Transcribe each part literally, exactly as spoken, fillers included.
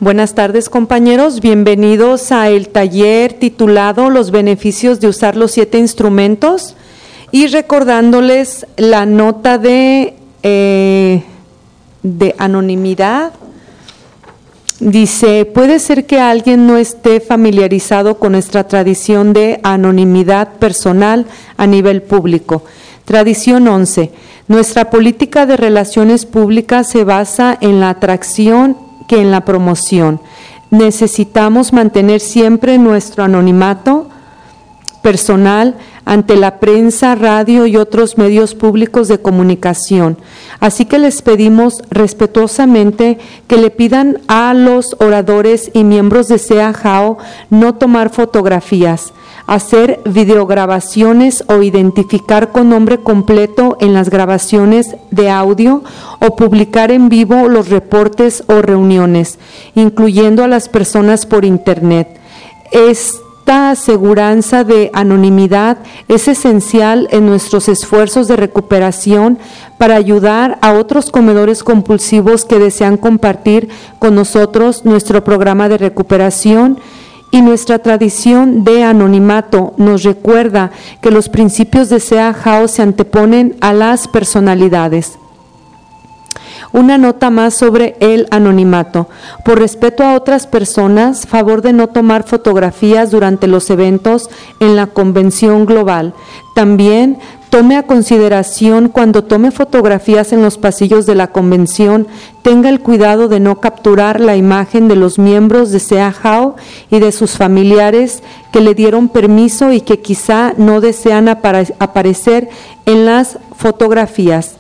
Buenas tardes, compañeros. Bienvenidos a el taller titulado Los beneficios de usar los siete instrumentos, y recordándoles la nota de, eh, de anonimidad. Dice, puede ser que alguien no esté familiarizado con nuestra tradición de anonimidad personal a nivel público. Tradición once. Nuestra política de relaciones públicas se basa en la atracción que en la promoción. Necesitamos mantener siempre nuestro anonimato personal ante la prensa, radio y otros medios públicos de comunicación. Así que les pedimos respetuosamente que le pidan a los oradores y miembros de S E A J A O no tomar fotografías, hacer videograbaciones o identificar con nombre completo en las grabaciones de audio o publicar en vivo los reportes o reuniones, incluyendo a las personas por internet. Esta aseguranza de anonimidad es esencial en nuestros esfuerzos de recuperación para ayudar a otros comedores compulsivos que desean compartir con nosotros nuestro programa de recuperación. Y nuestra tradición de anonimato nos recuerda que los principios de S E A J A O se anteponen a las personalidades. Una nota más sobre el anonimato. Por respeto a otras personas, favor de no tomar fotografías durante los eventos en la convención global. También tome a consideración cuando tome fotografías en los pasillos de la convención, tenga el cuidado de no capturar la imagen de los miembros de S E A J A O y de sus familiares que le dieron permiso y que quizá no desean apare- aparecer en las fotografías.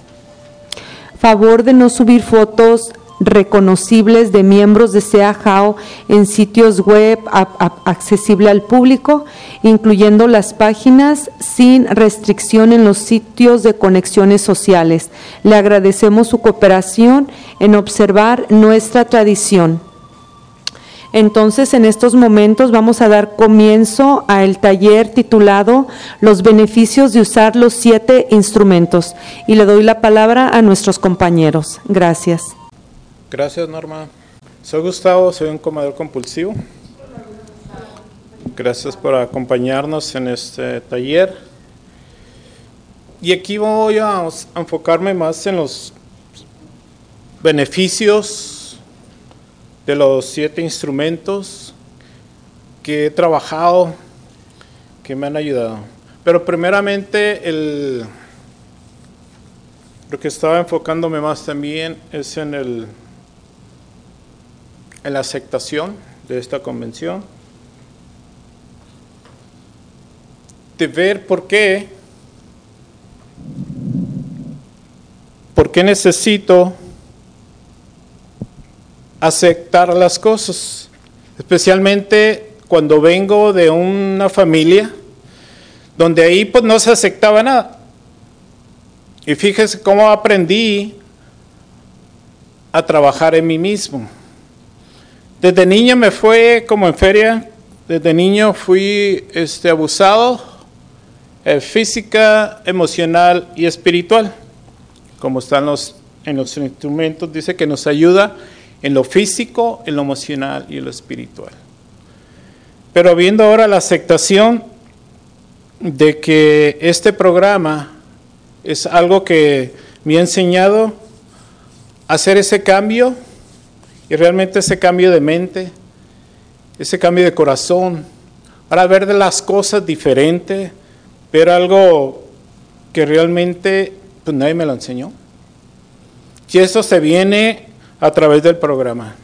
Favor de no subir fotos reconocibles de miembros de S E A J A O en sitios web a, a, accesible al público, incluyendo las páginas, sin restricción en los sitios de conexiones sociales. Le agradecemos su cooperación en observar nuestra tradición. Entonces, en estos momentos vamos a dar comienzo al taller titulado Los beneficios de usar los siete instrumentos. Y le doy la palabra a nuestros compañeros. Gracias. Gracias, Norma. Soy Gustavo, soy un comedor compulsivo. Gracias por acompañarnos en este taller. Y aquí voy a enfocarme más en los beneficios de los siete instrumentos que he trabajado, que me han ayudado. Pero primeramente, el, lo que estaba enfocándome más también es en, el, en la aceptación de esta convención, de ver por qué, por qué necesito aceptar las cosas, especialmente cuando vengo de una familia donde ahí pues no se aceptaba nada. Y fíjese cómo aprendí a trabajar en mí mismo. Desde niño me fue como en feria, desde niño fui este, abusado eh, física, emocional y espiritual. Como están los, en los instrumentos, dice que nos ayuda en lo físico, en lo emocional y en lo espiritual. Pero viendo ahora la aceptación de que este programa es algo que me ha enseñado a hacer ese cambio, y realmente ese cambio de mente, ese cambio de corazón, para ver de las cosas diferente, ver algo que realmente pues nadie me lo enseñó. Y eso se viene a través del programa.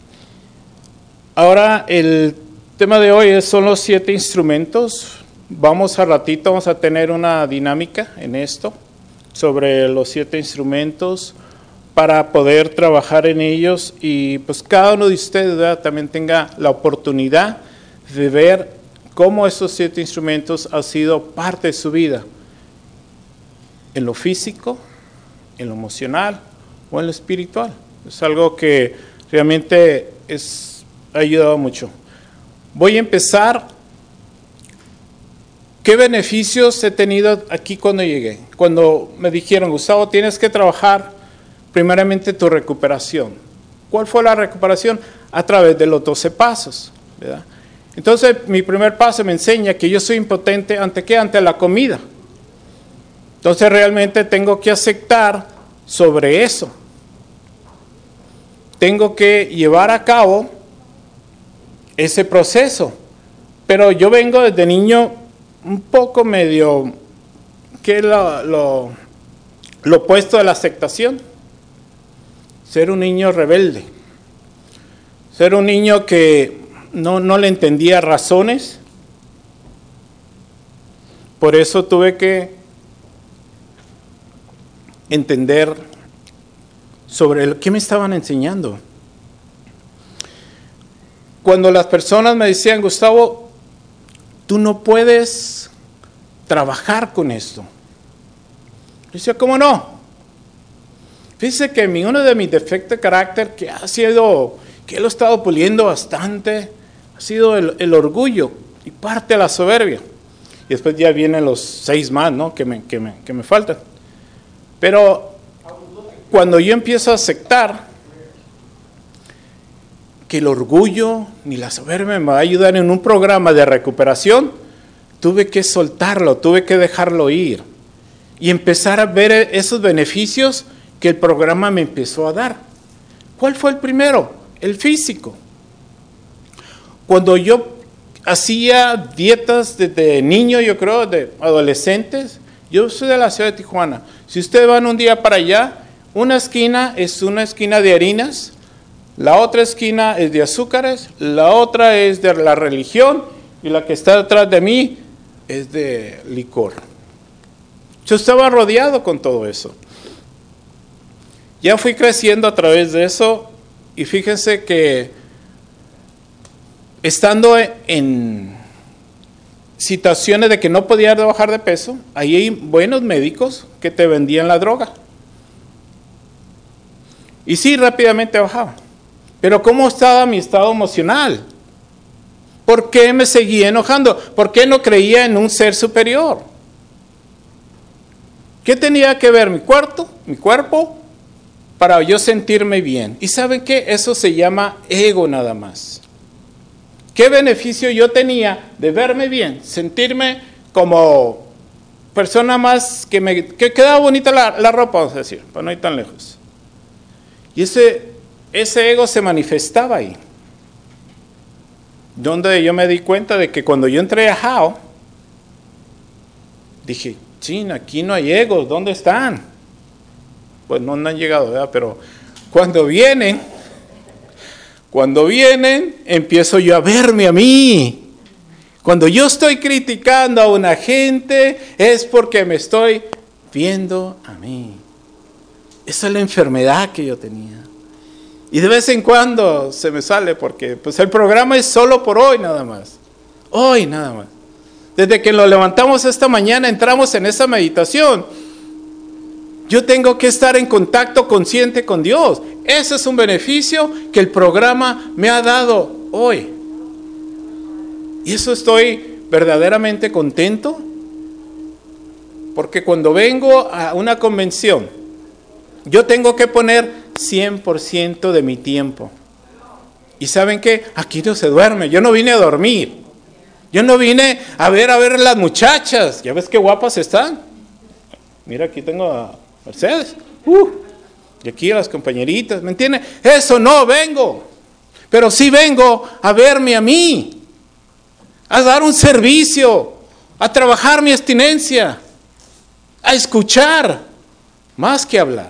Ahora el tema de hoy son los siete instrumentos. Vamos a ratito, vamos a tener una dinámica en esto, sobre los siete instrumentos, para poder trabajar en ellos y pues cada uno de ustedes, ¿verdad?, también tenga la oportunidad de ver cómo esos siete instrumentos han sido parte de su vida, en lo físico, en lo emocional o en lo espiritual. Es algo que realmente es, ha ayudado mucho. Voy a empezar. ¿Qué beneficios he tenido aquí cuando llegué? Cuando me dijeron, Gustavo, tienes que trabajar primeramente tu recuperación. ¿Cuál fue la recuperación? A través de los doce pasos, ¿verdad? Entonces, mi primer paso me enseña que yo soy impotente, ¿ante qué? Ante la comida. Entonces, realmente tengo que aceptar sobre eso. Tengo que llevar a cabo ese proceso. Pero yo vengo desde niño un poco medio, ¿qué es lo, lo, lo opuesto de la aceptación? Ser un niño rebelde. Ser un niño que no, no le entendía razones. Por eso tuve que entender sobre el, qué me estaban enseñando. Cuando las personas me decían, Gustavo, tú no puedes trabajar con esto. Yo decía, ¿cómo no? Fíjese que mi, uno de mis defectos de carácter que ha sido, que lo he estado puliendo bastante, ha sido el, el orgullo y parte de la soberbia. Y después ya vienen los seis más, ¿no? que, me, que, me, que me faltan. Pero cuando yo empiezo a aceptar que el orgullo ni la soberbia me va a ayudar en un programa de recuperación, tuve que soltarlo, tuve que dejarlo ir y empezar a ver esos beneficios que el programa me empezó a dar. ¿Cuál fue el primero? El físico. Cuando yo hacía dietas desde niño, yo creo, de adolescentes, yo soy de la ciudad de Tijuana. Si ustedes van un día para allá, una esquina es una esquina de harinas, la otra esquina es de azúcares, la otra es de la religión y la que está detrás de mí es de licor. Yo estaba rodeado con todo eso. Ya fui creciendo a través de eso y fíjense que estando en situaciones de que no podía bajar de peso, ahí hay buenos médicos que te vendían la droga. Y sí, rápidamente bajaba. Pero ¿cómo estaba mi estado emocional? ¿Por qué me seguía enojando? ¿Por qué no creía en un ser superior? ¿Qué tenía que ver mi cuerpo, mi cuerpo para yo sentirme bien? ¿Y saben qué? Eso se llama ego nada más. ¿Qué beneficio yo tenía de verme bien? Sentirme como persona más que me que quedaba bonita la, la ropa, vamos a decir, para no ir tan lejos. Y ese, ese ego se manifestaba ahí. Donde yo me di cuenta de que cuando yo entré a Jao, dije, chin, aquí no hay egos, ¿dónde están? Pues no, no han llegado, ¿verdad? Pero cuando vienen, cuando vienen, empiezo yo a verme a mí. Cuando yo estoy criticando a una gente, es porque me estoy viendo a mí. Esa es la enfermedad que yo tenía. Y de vez en cuando se me sale porque pues el programa es solo por hoy nada más. Hoy nada más. Desde que lo levantamos esta mañana entramos en esa meditación. Yo tengo que estar en contacto consciente con Dios. Ese es un beneficio que el programa me ha dado hoy. Y eso estoy verdaderamente contento. Porque cuando vengo a una convención, yo tengo que poner cien por ciento de mi tiempo. ¿Y saben qué? Aquí no se duerme. Yo no vine a dormir. Yo no vine a ver a ver las muchachas. ¿Ya ves qué guapas están? Mira, aquí tengo a Mercedes. Uh, y aquí a las compañeritas. ¿Me entienden? Eso no vengo. Pero sí vengo a verme a mí. A dar un servicio. A trabajar mi abstinencia. A escuchar. Más que hablar.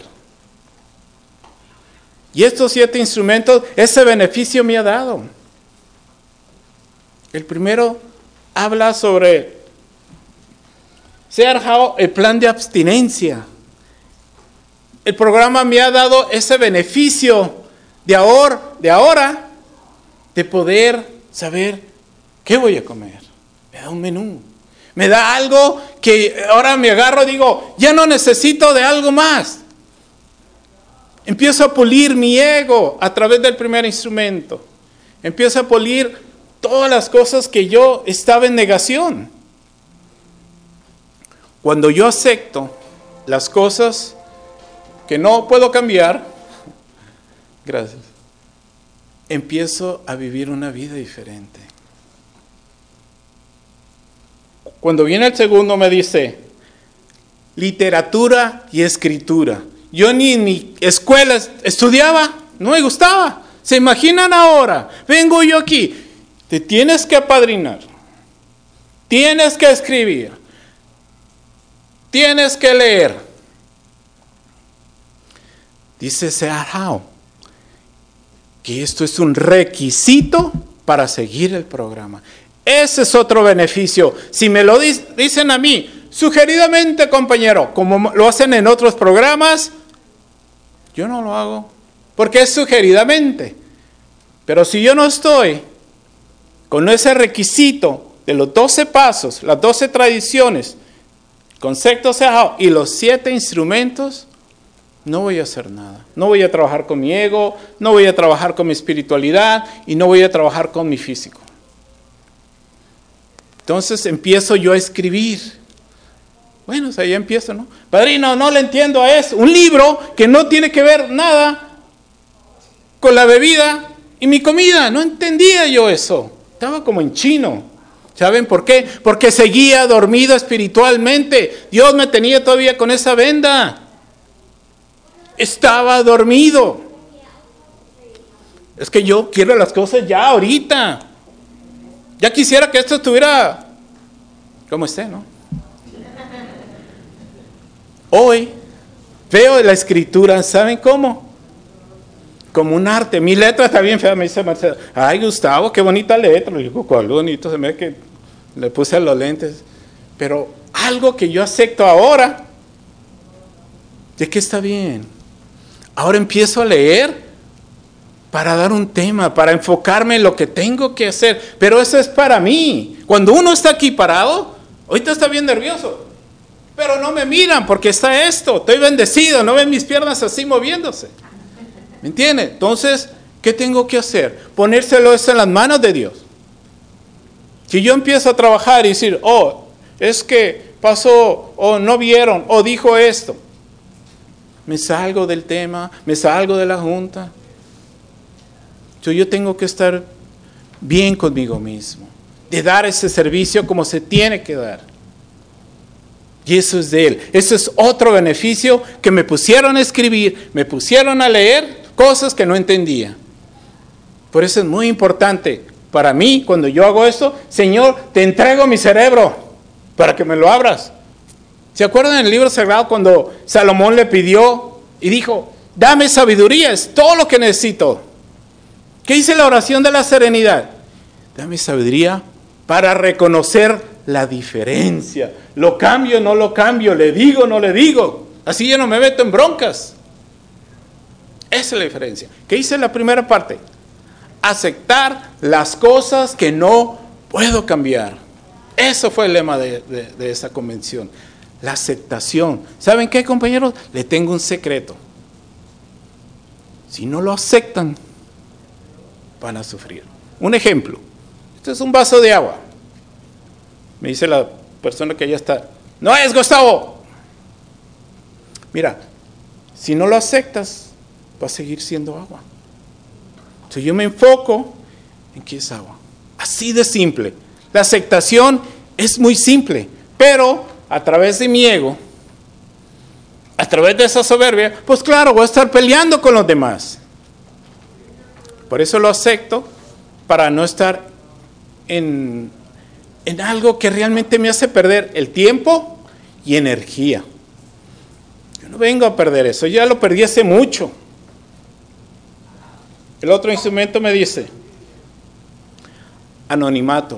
Y estos siete instrumentos, ese beneficio me ha dado. El primero habla sobre el plan de abstinencia. El programa me ha dado ese beneficio de ahora, de ahora, de poder saber qué voy a comer. Me da un menú. Me da algo que ahora me agarro y digo, ya no necesito de algo más. Empiezo a pulir mi ego a través del primer instrumento. Empiezo a pulir todas las cosas que yo estaba en negación. Cuando yo acepto las cosas que no puedo cambiar, gracias. empiezo a vivir una vida diferente. Cuando viene el segundo me dice, literatura y escritura. Yo ni en mi escuela estudiaba, no me gustaba. ¿Se imaginan ahora? Vengo yo aquí, te tienes que apadrinar, tienes que escribir, tienes que leer. Dice Seat Howe que esto es un requisito para seguir el programa. Ese es otro beneficio. Si me lo dicen a mí, sugeridamente, compañero, como lo hacen en otros programas, yo no lo hago, porque es sugeridamente. Pero si yo no estoy con ese requisito de los doce pasos, las doce tradiciones, conceptos y los siete instrumentos, no voy a hacer nada. No voy a trabajar con mi ego, no voy a trabajar con mi espiritualidad y no voy a trabajar con mi físico. Entonces empiezo yo a escribir. Bueno, o sea, ya empiezo, ¿no? Padrino, no le entiendo a eso. Un libro que no tiene que ver nada con la bebida y mi comida. No entendía yo eso. Estaba como en chino. ¿Saben por qué? Porque seguía dormido espiritualmente. Dios me tenía todavía con esa venda. Estaba dormido. Es que yo quiero las cosas ya ahorita. Ya quisiera que esto estuviera como esté, ¿no? Hoy veo la escritura, ¿saben cómo? Como un arte. Mi letra está bien fea, me dice Marcela. Ay, Gustavo, qué bonita letra. Le digo, ¿cuál bonito? Se me ve que le puse los lentes. Pero algo que yo acepto ahora, de que está bien. Ahora empiezo a leer para dar un tema, para enfocarme en lo que tengo que hacer. Pero eso es para mí. Cuando uno está aquí parado, ahorita está bien nervioso. Pero no me miran porque está esto. Estoy bendecido, no ven mis piernas así moviéndose. ¿Me entiende? Entonces, ¿qué tengo que hacer? Ponérselo eso en las manos de Dios. Si yo empiezo a trabajar y decir, oh, es que pasó, o no vieron, o dijo esto. Me salgo del tema, me salgo de la junta. Entonces, yo tengo que estar bien conmigo mismo, de dar ese servicio como se tiene que dar. Y eso es de Él. Eso es otro beneficio que me pusieron a escribir, me pusieron a leer cosas que no entendía. Por eso es muy importante para mí, cuando yo hago esto, Señor, te entrego mi cerebro para que me lo abras. ¿Se acuerdan en el libro sagrado cuando Salomón le pidió y dijo, dame sabiduría, es todo lo que necesito? ¿Qué dice la oración de la serenidad? Dame sabiduría para reconocer la diferencia. Lo cambio, no lo cambio, le digo, no le digo. Así yo no me meto en broncas. Esa es la diferencia. ¿Qué dice la primera parte? Aceptar las cosas que no puedo cambiar. Eso fue el lema de, de, de esa convención. La aceptación. ¿Saben qué, compañeros? Le tengo un secreto. Si no lo aceptan, van a sufrir. Un ejemplo. Este es un vaso de agua. Me dice la persona que ya está. No es, Gustavo. Mira, si no lo aceptas, va a seguir siendo agua. Entonces yo me enfoco en que es agua. Así de simple. La aceptación es muy simple, pero a través de mi ego, a través de esa soberbia, pues claro, voy a estar peleando con los demás. Por eso lo acepto, para no estar en, en algo que realmente me hace perder el tiempo y energía. Yo no vengo a perder eso, ya lo perdí hace mucho. El otro instrumento me dice, anonimato.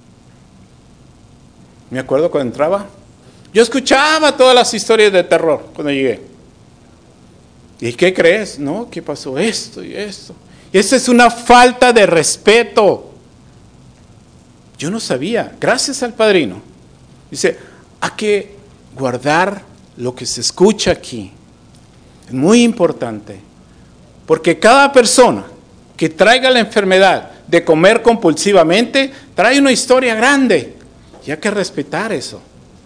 Me acuerdo cuando entraba, yo escuchaba todas las historias de terror cuando llegué. ¿Y qué crees? No, ¿qué pasó? Esto y esto. Esa es una falta de respeto. Yo no sabía, gracias al padrino. Dice, hay que guardar lo que se escucha aquí. Es muy importante. Porque cada persona que traiga la enfermedad de comer compulsivamente, trae una historia grande. Y hay que respetar eso.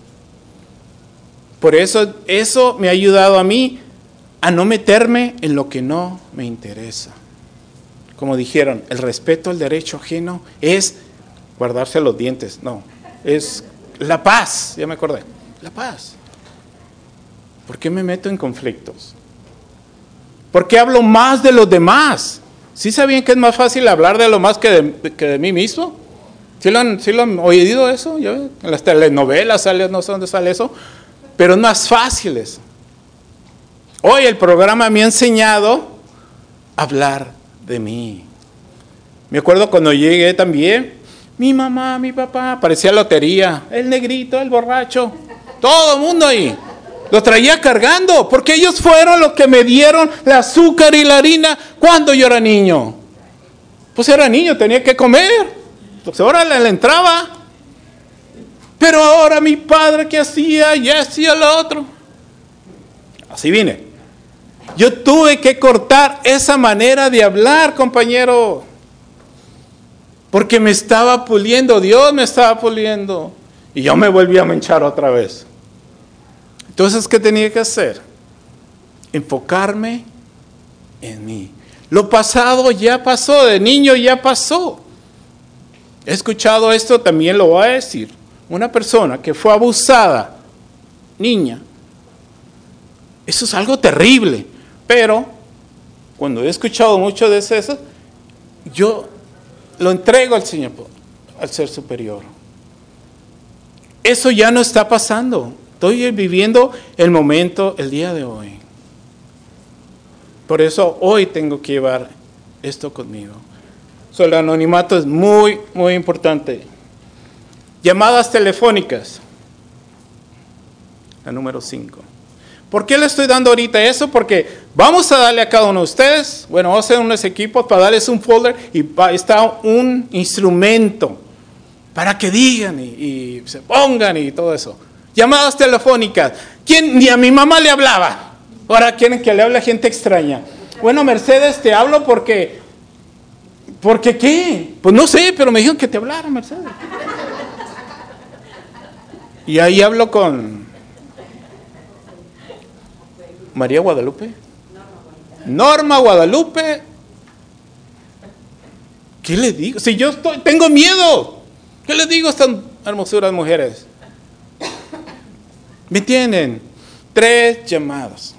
Por eso, eso me ha ayudado a mí a no meterme en lo que no me interesa. como dijeron, el respeto al derecho ajeno es guardarse los dientes. No, es la paz. Ya me acordé. La paz. ¿Por qué me meto en conflictos? ¿Por qué hablo más de los demás? ¿Sí sabían que es más fácil hablar de lo más que de, que de mí mismo? ¿Sí lo, han, ¿Sí lo han oído eso? ¿Ya? En las telenovelas sale, no sé dónde sale eso, pero es más fácil eso. Hoy el programa me ha enseñado a hablar de mí. Me acuerdo cuando llegué también, mi mamá, mi papá, parecía lotería, el negrito, el borracho, todo el mundo ahí. Lo traía cargando, porque ellos fueron los que me dieron el azúcar y la harina cuando yo era niño. Pues era niño, tenía que comer. Pues ahora le, le entraba. Pero ahora mi padre, ¿qué hacía? Y hacía lo otro. Así vine. Yo tuve que cortar esa manera de hablar, compañero. Porque me estaba puliendo, Dios me estaba puliendo. Y yo me volví a manchar otra vez. Entonces, ¿qué tenía que hacer? Enfocarme en mí. Lo pasado ya pasó, de niño ya pasó. He escuchado esto, también lo voy a decir. Una persona que fue abusada, niña, eso es algo terrible. Pero, cuando he escuchado mucho de eso, yo lo entrego al Señor, al Ser Superior. Eso ya no está pasando. Estoy viviendo el momento, el día de hoy. Por eso hoy tengo que llevar esto conmigo. So, el anonimato es muy, muy importante. Llamadas telefónicas. La número cinco. ¿Por qué le estoy dando ahorita eso? Porque vamos a darle a cada uno de ustedes, bueno, vamos a hacer unos equipos para darles un folder y está un instrumento para que digan y, y se pongan y todo eso. Llamadas telefónicas. ¿Quién? Ni a mi mamá le hablaba. Ahora quieren que le hable a gente extraña. Bueno, Mercedes, te hablo porque... ¿Porque qué? Pues no sé, pero me dijeron que te hablara, Mercedes. Y ahí hablo con... María Guadalupe. Norma Guadalupe. ¿Qué le digo? Si yo estoy, tengo miedo. ¿Qué le digo a estas hermosuras mujeres? ¿Me entienden? Tres llamadas.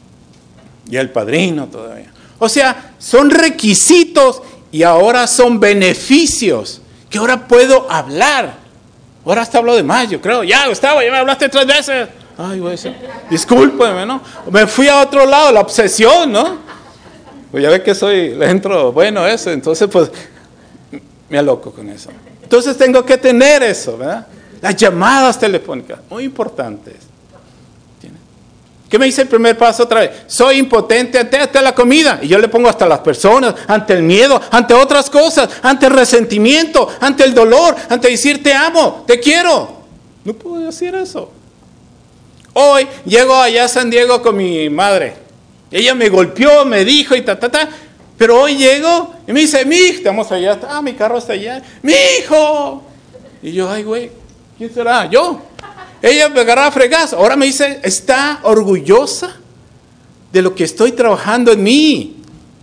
Y el padrino todavía. O sea, son requisitos y ahora son beneficios. Que ahora puedo hablar. Ahora hasta hablo de más, yo creo. Ya, Gustavo, ya me hablaste tres veces. Ay, güey, discúlpeme, ¿no? Me fui a otro lado, la obsesión, ¿no? Pues ya ve que soy, le entro, bueno, eso. Entonces, pues, me aloco con eso. Entonces tengo que tener eso, ¿verdad? Las llamadas telefónicas, muy importantes. ¿Qué me dice el primer paso otra vez? Soy impotente ante, ante la comida. Y yo le pongo hasta las personas, ante el miedo, ante otras cosas, ante el resentimiento, ante el dolor, ante decir te amo, te quiero. No puedo decir eso. Hoy llego allá a San Diego con mi madre. Ella me golpeó, me dijo y ta, ta, ta. Pero hoy llego y me dice, mi hijo, estamos allá, ah, mi carro está allá. Mi hijo. Y yo, ay, güey, ¿quién será? Yo. Ella me agarraba fregazo. Ahora me dice, está orgullosa de lo que estoy trabajando en mí.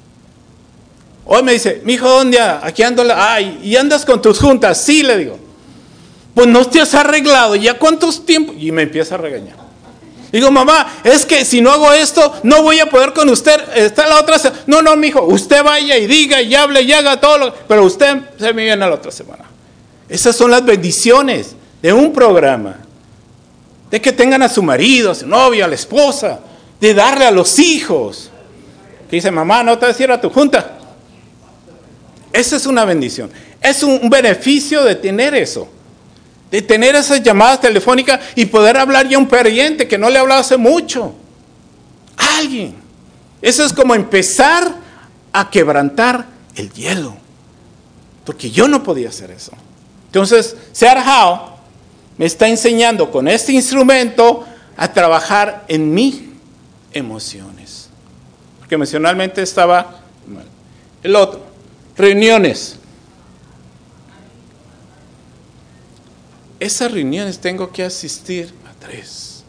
Hoy me dice, mi hijo, ¿dónde anda? Aquí ando. Ay, ¿y andas con tus juntas? Sí, le digo. Pues no te has arreglado. ¿Ya cuántos tiempos? Y me empieza a regañar. Digo, mamá, es que si no hago esto, no voy a poder con usted. Está la otra semana. No, no, mi hijo, usted vaya y diga y hable y haga todo lo. Pero usted se me viene a la otra semana. Esas son las bendiciones de un programa. De que tengan a su marido, a su novia, a la esposa, de darle a los hijos. Que dice, mamá, no te vas a ir a tu junta. Esa es una bendición. Es un beneficio de tener eso. De tener esas llamadas telefónicas y poder hablar ya a un pariente que no le hablaba hace mucho. Alguien. Eso es como empezar a quebrantar el hielo. Porque yo no podía hacer eso. Entonces, Sarah Howe me está enseñando con este instrumento a trabajar en mis emociones. Porque emocionalmente estaba mal. El otro, reuniones. Esas reuniones tengo que asistir a tres.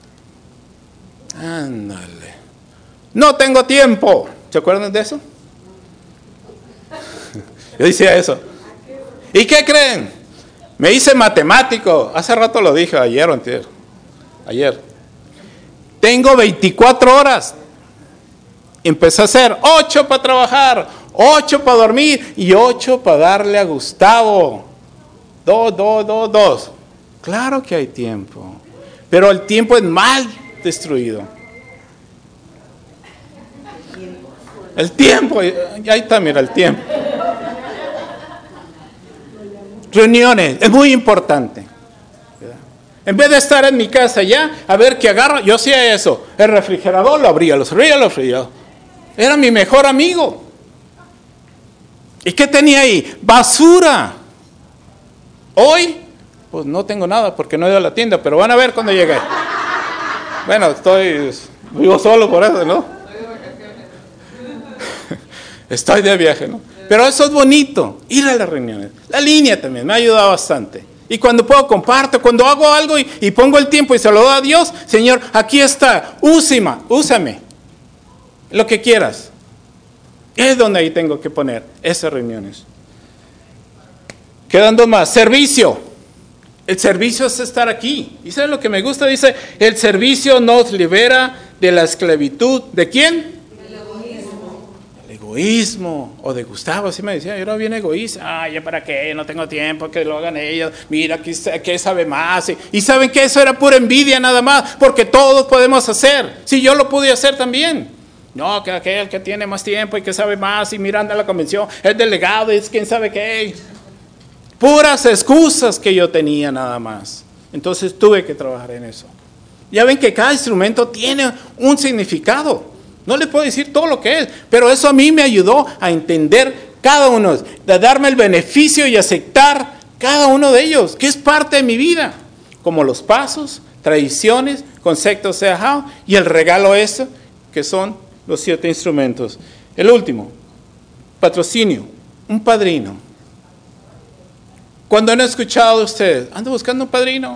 Ándale. No tengo tiempo. ¿Se acuerdan de eso? Yo decía eso. ¿Y qué creen? Me hice matemático. Hace rato lo dije, ayer o antier. Ayer. Tengo veinticuatro horas. Empecé a hacer ocho para trabajar, ocho para dormir y ocho para darle a Gustavo. Dos, dos, dos, dos. Claro que hay tiempo. Pero el tiempo es mal destruido. El tiempo, ahí está, mira, el tiempo. Reuniones, es muy importante. En vez de estar en mi casa ya, a ver qué agarro, yo hacía eso. El refrigerador lo abría, lo abría, lo abría. Era mi mejor amigo. ¿Y qué tenía ahí? Basura. Hoy, pues no tengo nada porque no he ido a la tienda, pero van a ver cuando llegue. Bueno, estoy, vivo solo por eso, ¿no? Estoy de viaje, ¿no? Pero eso es bonito, ir a las reuniones. La línea también me ha ayudado bastante. Y cuando puedo comparto, cuando hago algo y, y pongo el tiempo y se lo doy a Dios, Señor, aquí está, úsame, úsame, lo que quieras. Es donde ahí tengo que poner esas reuniones. Quedan dos más. Servicio. El servicio es estar aquí. ¿Y saben lo que me gusta? Dice, el servicio nos libera de la esclavitud. ¿De quién? Egoísmo, o de Gustavo, así me decía, yo era bien egoísta, ay, ¿ya para qué? No tengo tiempo, que lo hagan ellos, mira, que sabe más, y, y saben que eso era pura envidia nada más, porque todos podemos hacer, si yo lo pude hacer también, no, que aquel que tiene más tiempo y que sabe más, y mirando a la convención, es delegado, es quién sabe qué, puras excusas que yo tenía nada más, entonces tuve que trabajar en eso. Ya ven que cada instrumento tiene un significado. No les puedo decir todo lo que es, pero eso a mí me ayudó a entender cada uno, de darme el beneficio y aceptar cada uno de ellos, que es parte de mi vida, como los pasos, tradiciones, conceptos de Ahau y el regalo ese, que son los siete instrumentos. El último, patrocinio, un padrino. Cuando han escuchado de ustedes, ando buscando un padrino.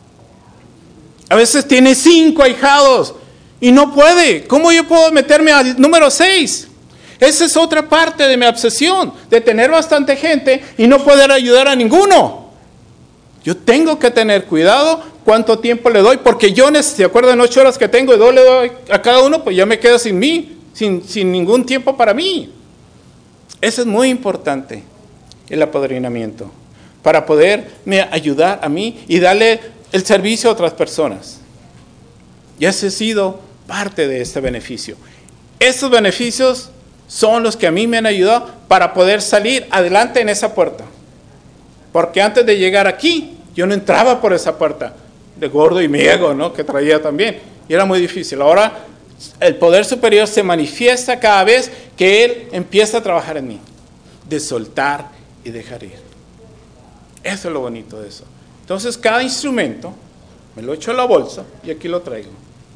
A veces tiene cinco ahijados. Y no puede. ¿Cómo yo puedo meterme al número seis? Esa es otra parte de mi obsesión, de tener bastante gente y no poder ayudar a ninguno. Yo tengo que tener cuidado cuánto tiempo le doy, porque yo, ¿se acuerdan ocho horas que tengo y dos le doy a cada uno? Pues ya me quedo sin mí, sin, sin ningún tiempo para mí. Eso es muy importante, el apadrinamiento, para poderme ayudar a mí y darle el servicio a otras personas. Y ese ha sido parte de este beneficio. Estos beneficios son los que a mí me han ayudado para poder salir adelante en esa puerta. Porque antes de llegar aquí, yo no entraba por esa puerta de gordo y miego, ¿no? Que traía también. Y era muy difícil. Ahora el poder superior se manifiesta cada vez que Él empieza a trabajar en mí. De soltar y dejar ir. Eso es lo bonito de eso. Entonces cada instrumento me lo echo a la bolsa y aquí lo traigo.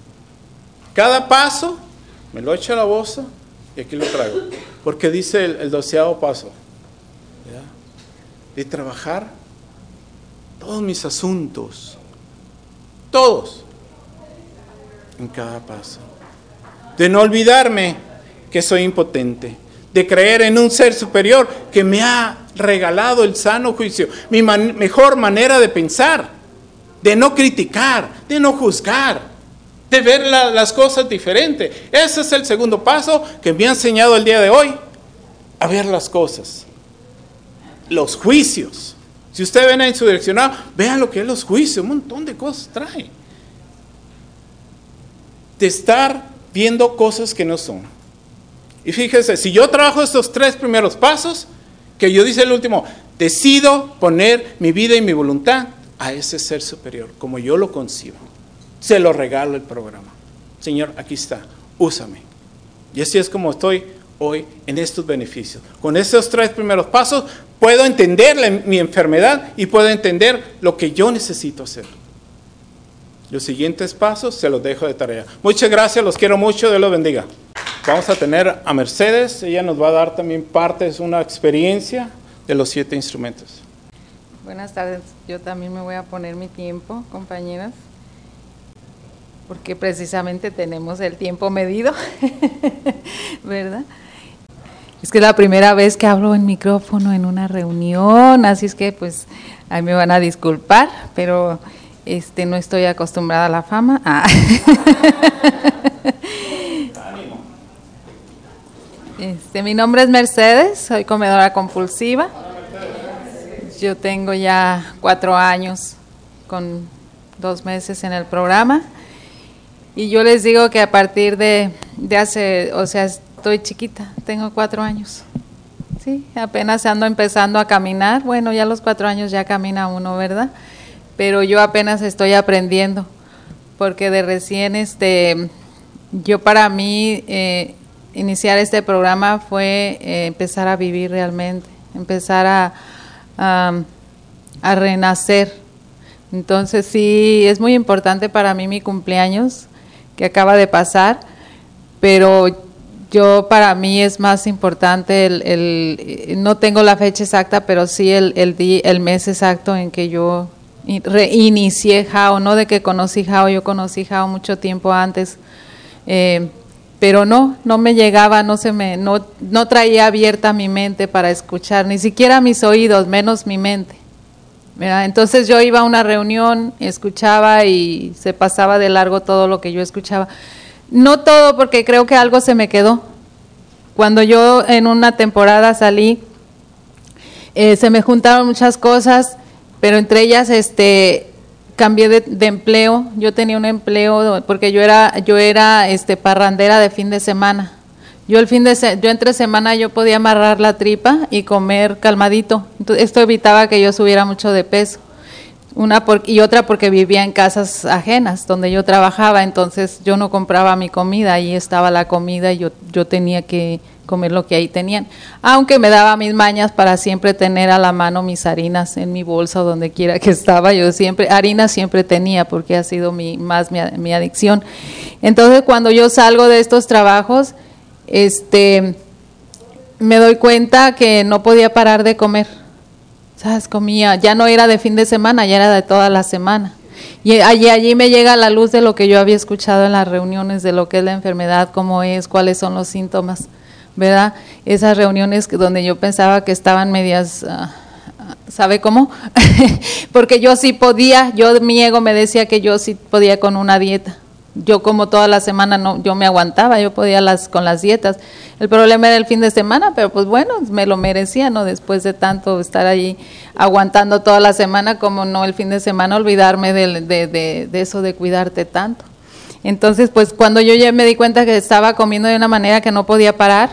Cada paso me lo echo a la bolsa y aquí lo traigo. Porque dice el, el doceavo paso, ¿verdad? De trabajar todos mis asuntos, todos, en cada paso. De no olvidarme que soy impotente. De creer en un ser superior que me ha regalado el sano juicio. Mi man, mejor manera de pensar. De no criticar, de no juzgar. De ver la, las cosas diferentes. Ese es el segundo paso que me ha enseñado el día de hoy. A ver las cosas. Los juicios. Si usted ven en su direccional, vean lo que es los juicios. Un montón de cosas trae. De estar viendo cosas que no son. Y fíjese, si yo trabajo estos tres primeros pasos, que yo dice el último, decido poner mi vida y mi voluntad a ese ser superior, como yo lo concibo. Se lo regalo el programa. Señor, aquí está, úsame. Y así es como estoy hoy en estos beneficios. Con estos tres primeros pasos puedo entender la, mi enfermedad y puedo entender lo que yo necesito hacer. Los siguientes pasos se los dejo de tarea. Muchas gracias, los quiero mucho, Dios los bendiga. Vamos a tener a Mercedes, ella nos va a dar también parte de una experiencia de los siete instrumentos. Buenas tardes, yo también me voy a poner mi tiempo, compañeras, porque precisamente tenemos el tiempo medido, ¿verdad? Es que es la primera vez que hablo en micrófono en una reunión, así es que pues ahí me van a disculpar, pero este no estoy acostumbrada a la fama. Ah. Este, mi nombre es Mercedes, soy comedora compulsiva. Yo tengo ya cuatro años con dos meses en el programa. Y yo les digo que a partir de, de hace, o sea, estoy chiquita, tengo cuatro años. Sí, apenas ando empezando a caminar. Bueno, ya a los cuatro años ya camina uno, ¿verdad? Pero yo apenas estoy aprendiendo, porque de recién, este, yo para mí, eh, iniciar este programa fue eh, empezar a vivir realmente, empezar a, a, a renacer. Entonces sí, es muy importante para mí mi cumpleaños, que acaba de pasar, pero yo para mí es más importante el, el no tengo la fecha exacta, pero sí el, el, día, el mes exacto en que yo reinicié J A O, no de que conocí J A O, yo conocí J A O mucho tiempo antes, eh, pero no, no me llegaba, no se me, no, no traía abierta mi mente para escuchar, ni siquiera mis oídos, menos mi mente. ¿Verdad? Entonces yo iba a una reunión, escuchaba y se pasaba de largo todo lo que yo escuchaba. No todo, porque creo que algo se me quedó. Cuando yo en una temporada salí, eh, se me juntaron muchas cosas, pero entre ellas este cambié de, de empleo. Yo tenía un empleo porque yo era yo era este parrandera de fin de semana. Yo el fin de se, yo entre semana yo podía amarrar la tripa y comer calmadito. Entonces, esto evitaba que yo subiera mucho de peso. Una por, y otra porque vivía en casas ajenas donde yo trabajaba, entonces yo no compraba mi comida, ahí estaba la comida y yo yo tenía que comer lo que ahí tenían. Aunque me daba mis mañas para siempre tener a la mano mis harinas en mi bolsa o donde quiera que estaba, yo siempre harina siempre tenía porque ha sido mi más mi, mi adicción. Entonces, cuando yo salgo de estos trabajos, este me doy cuenta que no podía parar de comer. ¿Sabes? Comía, ya no era de fin de semana, ya era de toda la semana. Y allí, allí me llega la luz de lo que yo había escuchado en las reuniones, de lo que es la enfermedad, cómo es, cuáles son los síntomas, ¿verdad? Esas reuniones que, donde yo pensaba que estaban medias, uh, ¿sabe cómo? Porque yo sí podía, yo mi ego me decía que yo sí podía con una dieta. Yo como toda la semana no, yo me aguantaba, yo podía las con las dietas. El problema era el fin de semana, pero pues bueno, me lo merecía, ¿no? Después de tanto estar allí aguantando toda la semana, como no el fin de semana olvidarme de, de, de, de eso de cuidarte tanto. Entonces, pues cuando yo ya me di cuenta que estaba comiendo de una manera que no podía parar,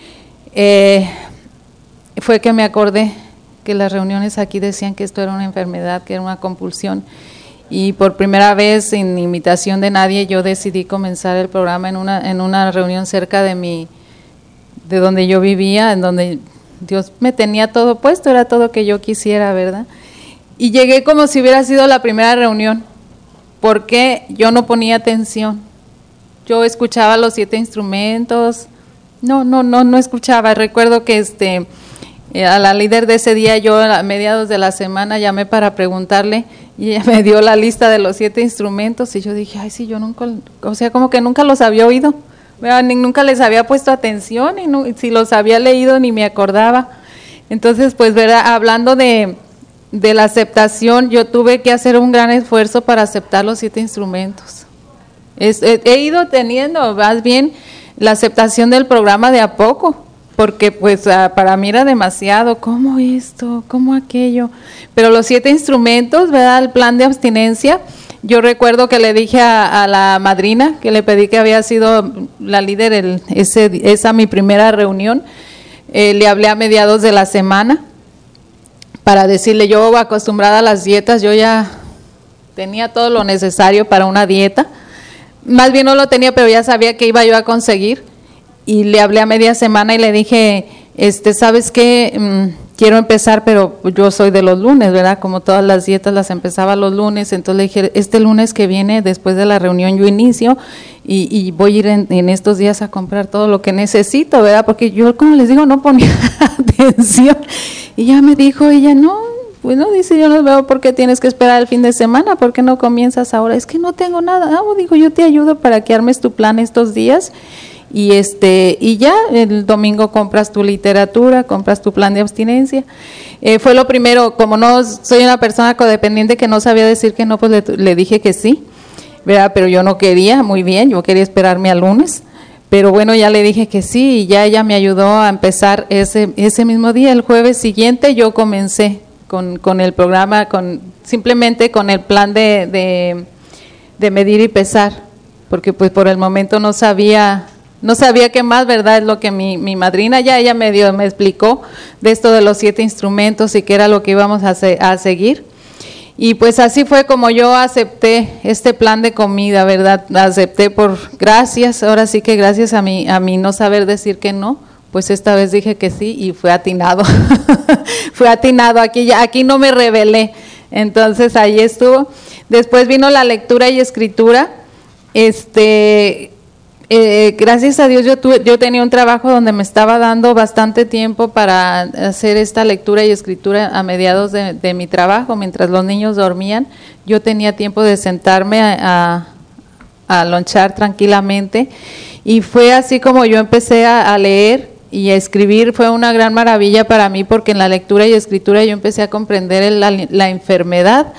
eh, fue que me acordé que las reuniones aquí decían que esto era una enfermedad, que era una compulsión. Y por primera vez, sin invitación de nadie, yo decidí comenzar el programa en una en una reunión cerca de mi de donde yo vivía, en donde Dios me tenía todo puesto, era todo que yo quisiera, ¿verdad? Y llegué como si hubiera sido la primera reunión, porque yo no ponía atención. Yo escuchaba los siete instrumentos, no, no, no, no escuchaba. Recuerdo que este a la líder de ese día, yo a mediados de la semana llamé para preguntarle, y ella me dio la lista de los siete instrumentos, y yo dije, ay, sí, yo nunca, o sea, como que nunca los había oído, ni nunca les había puesto atención, y no, si los había leído ni me acordaba. Entonces, pues, ¿verdad? Hablando de, de la aceptación, yo tuve que hacer un gran esfuerzo para aceptar los siete instrumentos. Es, he, he ido teniendo, más bien, la aceptación del programa de a poco, porque pues para mí era demasiado, ¿cómo esto? ¿Cómo aquello? Pero los siete instrumentos, ¿verdad? El plan de abstinencia, yo recuerdo que le dije a, a la madrina, que le pedí que había sido la líder, el, ese, esa mi primera reunión, eh, le hablé a mediados de la semana para decirle, yo acostumbrada a las dietas, yo ya tenía todo lo necesario para una dieta, más bien no lo tenía, pero ya sabía que iba yo a conseguir. Y le hablé a media semana y le dije, este, ¿sabes qué? Mm, quiero empezar, pero yo soy de los lunes, ¿verdad? Como todas las dietas las empezaba los lunes, entonces le dije, este lunes que viene, después de la reunión, yo inicio y, y voy a ir en, en estos días a comprar todo lo que necesito, ¿verdad? Porque yo, como les digo, no ponía atención. Y ya me dijo ella, no, pues no, dice, yo no veo por qué tienes que esperar el fin de semana, ¿por qué no comienzas ahora? Es que no tengo nada. Ah, digo, yo te ayudo para que armes tu plan estos días. y este y ya el domingo compras tu literatura, compras tu plan de abstinencia. Eh, fue lo primero, como no soy una persona codependiente que no sabía decir que no, pues le, le dije que sí, ¿verdad? Pero yo no quería, muy bien, yo quería esperarme al lunes, pero bueno, ya le dije que sí y ya ella me ayudó a empezar ese, ese mismo día. El jueves siguiente yo comencé con, con el programa, con simplemente con el plan de, de, de medir y pesar, porque pues por el momento no sabía... No sabía qué más, ¿verdad? Es lo que mi, mi madrina ya, ella me dio, me explicó de esto de los siete instrumentos y qué era lo que íbamos a, se, a seguir. Y pues así fue como yo acepté este plan de comida, ¿verdad? Acepté por gracias, ahora sí que gracias a mí, a mí no saber decir que no, pues esta vez dije que sí y fue atinado. Fue atinado, aquí, ya, aquí no me rebelé. Entonces ahí estuvo. Después vino la lectura y escritura. Este... Eh, gracias a Dios yo tuve, yo tenía un trabajo donde me estaba dando bastante tiempo para hacer esta lectura y escritura a mediados de, de mi trabajo, mientras los niños dormían, yo tenía tiempo de sentarme a, a, a lonchar tranquilamente y fue así como yo empecé a, a leer y a escribir. Fue una gran maravilla para mí porque en la lectura y escritura yo empecé a comprender el, la, la enfermedad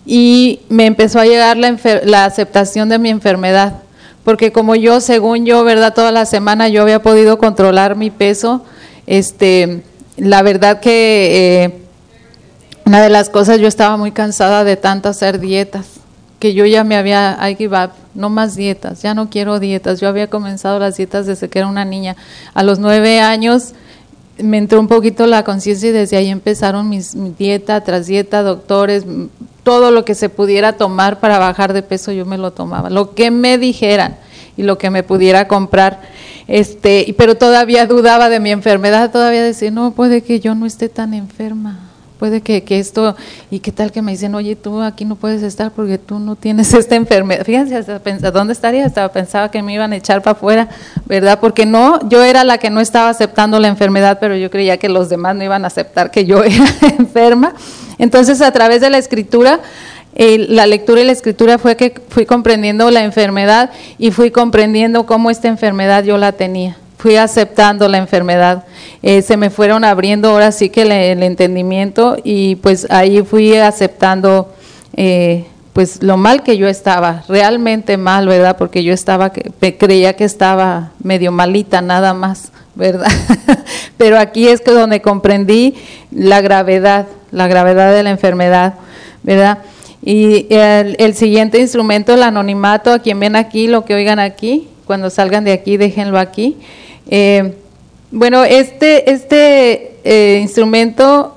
y me empezó a llegar la, la aceptación de mi enfermedad. Porque como yo, según yo, ¿verdad? Toda la semana yo había podido controlar mi peso, este, la verdad que eh, una de las cosas, yo estaba muy cansada de tanto hacer dietas, que yo ya me había, I give up, no más dietas, ya no quiero dietas. Yo había comenzado las dietas desde que era una niña. A los nueve años me entró un poquito la conciencia y desde ahí empezaron mis mi dieta tras dieta, doctores, todo lo que se pudiera tomar para bajar de peso yo me lo tomaba, lo que me dijeran y lo que me pudiera comprar, este, pero todavía dudaba de mi enfermedad, todavía decía, no, puede que yo no esté tan enferma, puede que, que esto, y qué tal que me dicen, oye, tú aquí no puedes estar porque tú no tienes esta enfermedad. Fíjense, hasta pensaba, ¿dónde estaría? Hasta pensaba que me iban a echar para afuera, ¿verdad? Porque no, yo era la que no estaba aceptando la enfermedad, pero yo creía que los demás no iban a aceptar que yo era enferma. Entonces, a través de la escritura, eh, la lectura y la escritura fue que fui comprendiendo la enfermedad y fui comprendiendo cómo esta enfermedad yo la tenía. Fui aceptando la enfermedad, eh, se me fueron abriendo ahora sí que el, el entendimiento y pues ahí fui aceptando eh, pues lo mal que yo estaba, realmente mal, ¿verdad? Porque yo estaba, creía que estaba medio malita nada más, ¿verdad? Pero aquí es que donde comprendí la gravedad, la gravedad de la enfermedad, ¿verdad? Y el, el siguiente instrumento, el anonimato, a quien ven aquí, lo que oigan aquí, cuando salgan de aquí, déjenlo aquí. Eh, bueno, este, este eh, instrumento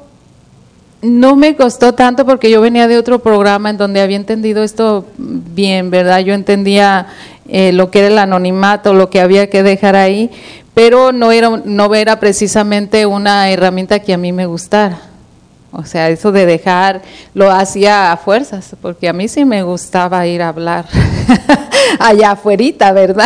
no me costó tanto porque yo venía de otro programa en donde había entendido esto bien, ¿verdad? Yo entendía eh, lo que era el anonimato, lo que había que dejar ahí, pero no era, no era precisamente una herramienta que a mí me gustara. O sea, eso de dejar, lo hacía a fuerzas, porque a mí sí me gustaba ir a hablar allá afuerita, ¿verdad?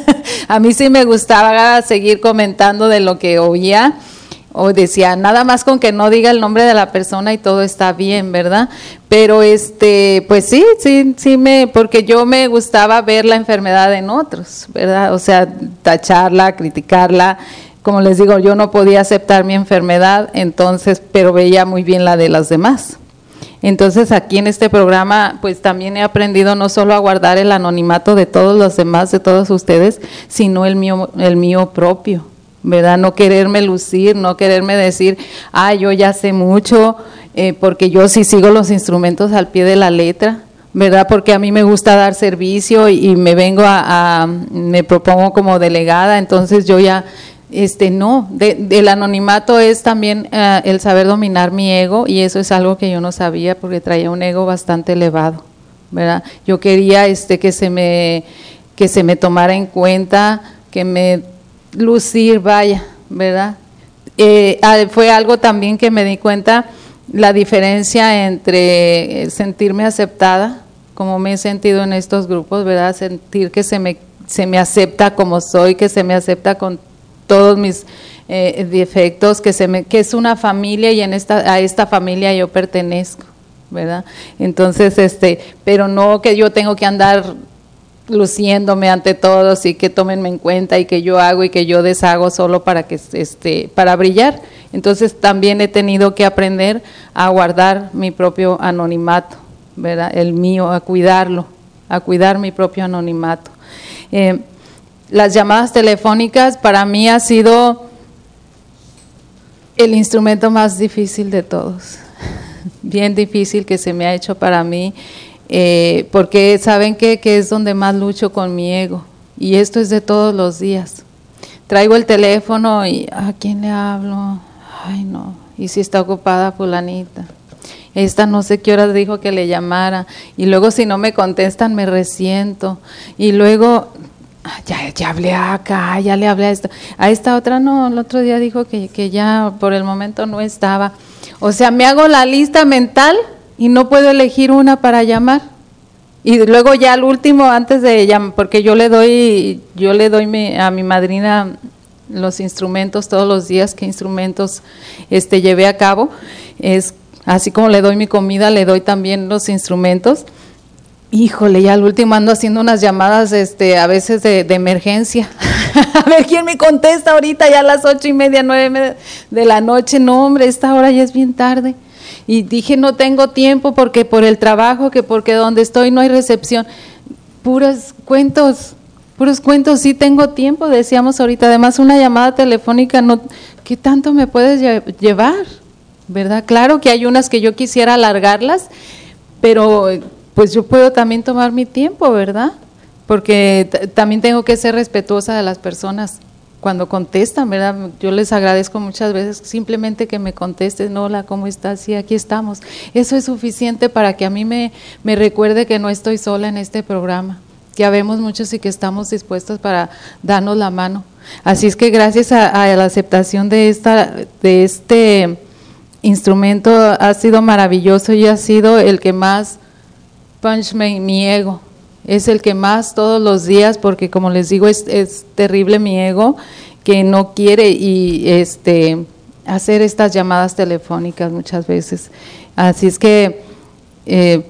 A mí sí me gustaba seguir comentando de lo que oía, o decía, nada más con que no diga el nombre de la persona y todo está bien, ¿verdad? Pero este, pues sí, sí, sí me, porque yo me gustaba ver la enfermedad en otros, ¿verdad? O sea, tacharla, criticarla. Como les digo, yo no podía aceptar mi enfermedad, entonces, pero veía muy bien la de los demás. Entonces, aquí en este programa, pues también he aprendido no solo a guardar el anonimato de todos los demás, de todos ustedes, sino el mío, el mío propio, ¿verdad? No quererme lucir, no quererme decir, ah, yo ya sé mucho, eh, porque yo sí sigo los instrumentos al pie de la letra, ¿verdad? Porque a mí me gusta dar servicio y, y me vengo a, a, me propongo como delegada, entonces yo ya... Este no, de, del anonimato es también uh, el saber dominar mi ego y eso es algo que yo no sabía porque traía un ego bastante elevado, ¿verdad? Yo quería este que se me que se me tomara en cuenta, que me lucir, vaya, ¿verdad? Eh, fue algo también que me di cuenta la diferencia entre sentirme aceptada, como me he sentido en estos grupos, ¿verdad? Sentir que se me se me acepta como soy, que se me acepta con todos mis eh, defectos, que se me, que es una familia y en esta a esta familia yo pertenezco, ¿verdad? Entonces, este, pero no que yo tengo que andar luciéndome ante todos y que tómenme en cuenta y que yo hago y que yo deshago solo para que este para brillar. Entonces también he tenido que aprender a guardar mi propio anonimato, ¿verdad? El mío, a cuidarlo, a cuidar mi propio anonimato. Eh, las llamadas telefónicas para mí ha sido el instrumento más difícil de todos, bien difícil que se me ha hecho para mí. Eh, porque ¿saben qué? Que es donde más lucho con mi ego, y esto es de todos los días. Traigo el teléfono y ¿a quién le hablo? Ay no, y si está ocupada fulanita, esta no sé qué hora dijo que le llamara, y luego si no me contestan me resiento, y luego ya, ya hablé acá, ya le hablé a esta, a esta otra no, el otro día dijo que, que ya por el momento no estaba. O sea, me hago la lista mental y no puedo elegir una para llamar, y luego ya al último antes de llamar, porque yo le doy yo le doy mi, a mi madrina los instrumentos todos los días, qué instrumentos este llevé a cabo, es así como le doy mi comida, le doy también los instrumentos. Híjole, ya al último ando haciendo unas llamadas este a veces de, de emergencia, a ver quién me contesta ahorita ya a las ocho y media, nueve de la noche, no hombre, esta hora ya es bien tarde. Y dije, no tengo tiempo porque por el trabajo, que porque donde estoy no hay recepción. Puros cuentos, puros cuentos, sí tengo tiempo, decíamos ahorita. Además, una llamada telefónica, no, ¿qué tanto me puedes llevar? ¿Verdad? Claro que hay unas que yo quisiera alargarlas, pero pues yo puedo también tomar mi tiempo, ¿verdad? Porque también tengo que ser respetuosa de las personas cuando contestan, ¿verdad? Yo les agradezco muchas veces simplemente que me contesten, hola, ¿cómo estás? Sí, aquí estamos. Eso es suficiente para que a mí me, me recuerde que no estoy sola en este programa, que habemos muchos y que estamos dispuestos para darnos la mano. Así es que gracias a, a la aceptación de, esta, de este instrumento ha sido maravilloso y ha sido el que más punch me, mi ego. Es el que más todos los días, porque como les digo, es, es terrible mi ego, que no quiere y este hacer estas llamadas telefónicas muchas veces. Así es que, eh,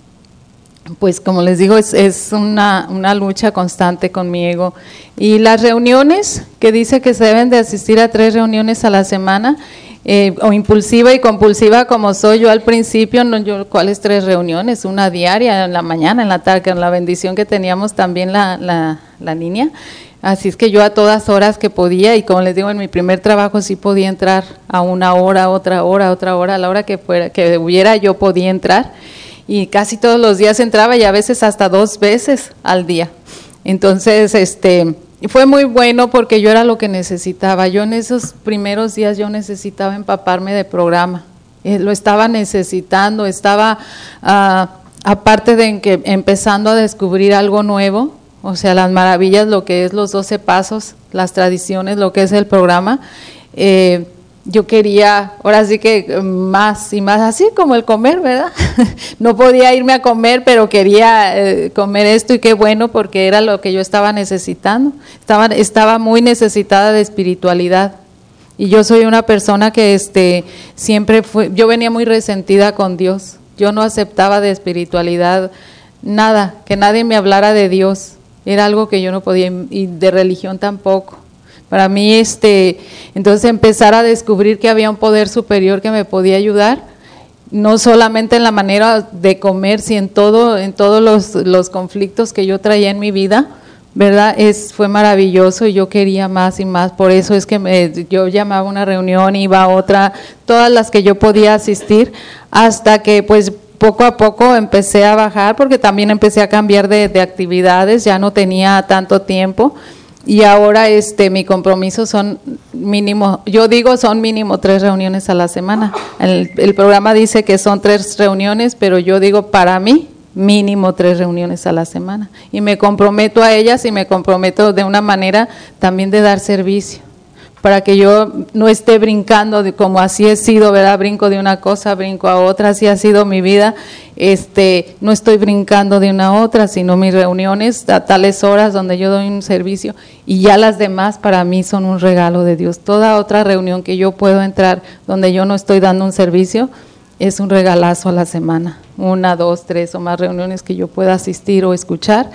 pues como les digo, es, es una, una lucha constante con mi ego. Y las reuniones, que dice que se deben de asistir a tres reuniones a la semana, Eh, o impulsiva y compulsiva como soy yo al principio, no, yo, ¿cuáles tres reuniones? Una diaria, en la mañana, en la tarde, con la bendición que teníamos también la, la, la niña. Así es que yo a todas horas que podía, y como les digo, en mi primer trabajo sí podía entrar a una hora, otra hora, otra hora, a la hora que fuera, que hubiera yo podía entrar, y casi todos los días entraba y a veces hasta dos veces al día. Entonces, este... fue muy bueno porque yo era lo que necesitaba. Yo en esos primeros días yo necesitaba empaparme de programa, eh, lo estaba necesitando, estaba uh, aparte de que empezando a descubrir algo nuevo, o sea, las maravillas, lo que es los doce pasos, las tradiciones, lo que es el programa. eh, Yo quería, ahora sí que más y más, así como el comer, ¿verdad? No podía irme a comer, pero quería eh, comer esto, y qué bueno, porque era lo que yo estaba necesitando. Estaba, estaba muy necesitada de espiritualidad. Y yo soy una persona que este siempre fue, yo venía muy resentida con Dios. Yo no aceptaba de espiritualidad nada, que nadie me hablara de Dios. Era algo que yo no podía, y de religión tampoco. Para mí, este, entonces empezar a descubrir que había un poder superior que me podía ayudar, no solamente en la manera de comer, sino en todo, en todos los, los conflictos que yo traía en mi vida, ¿verdad? Es, fue maravilloso y yo quería más y más. Por eso es que me, yo llamaba a una reunión, iba a otra, todas las que yo podía asistir, hasta que pues poco a poco empecé a bajar, porque también empecé a cambiar de, de actividades, ya no tenía tanto tiempo. Y ahora este mi compromiso son mínimo, yo digo son mínimo tres reuniones a la semana. El, el programa dice que son tres reuniones, pero yo digo para mí mínimo tres reuniones a la semana. Y me comprometo a ellas y me comprometo de una manera también de dar servicio, para que yo no esté brincando de como así he sido, ¿verdad? Brinco de una cosa, brinco a otra, así ha sido mi vida. Este, no estoy brincando de una a otra, sino mis reuniones a tales horas donde yo doy un servicio, y ya las demás para mí son un regalo de Dios. Toda otra reunión que yo puedo entrar donde yo no estoy dando un servicio es un regalazo a la semana. Una, dos, tres o más reuniones que yo pueda asistir o escuchar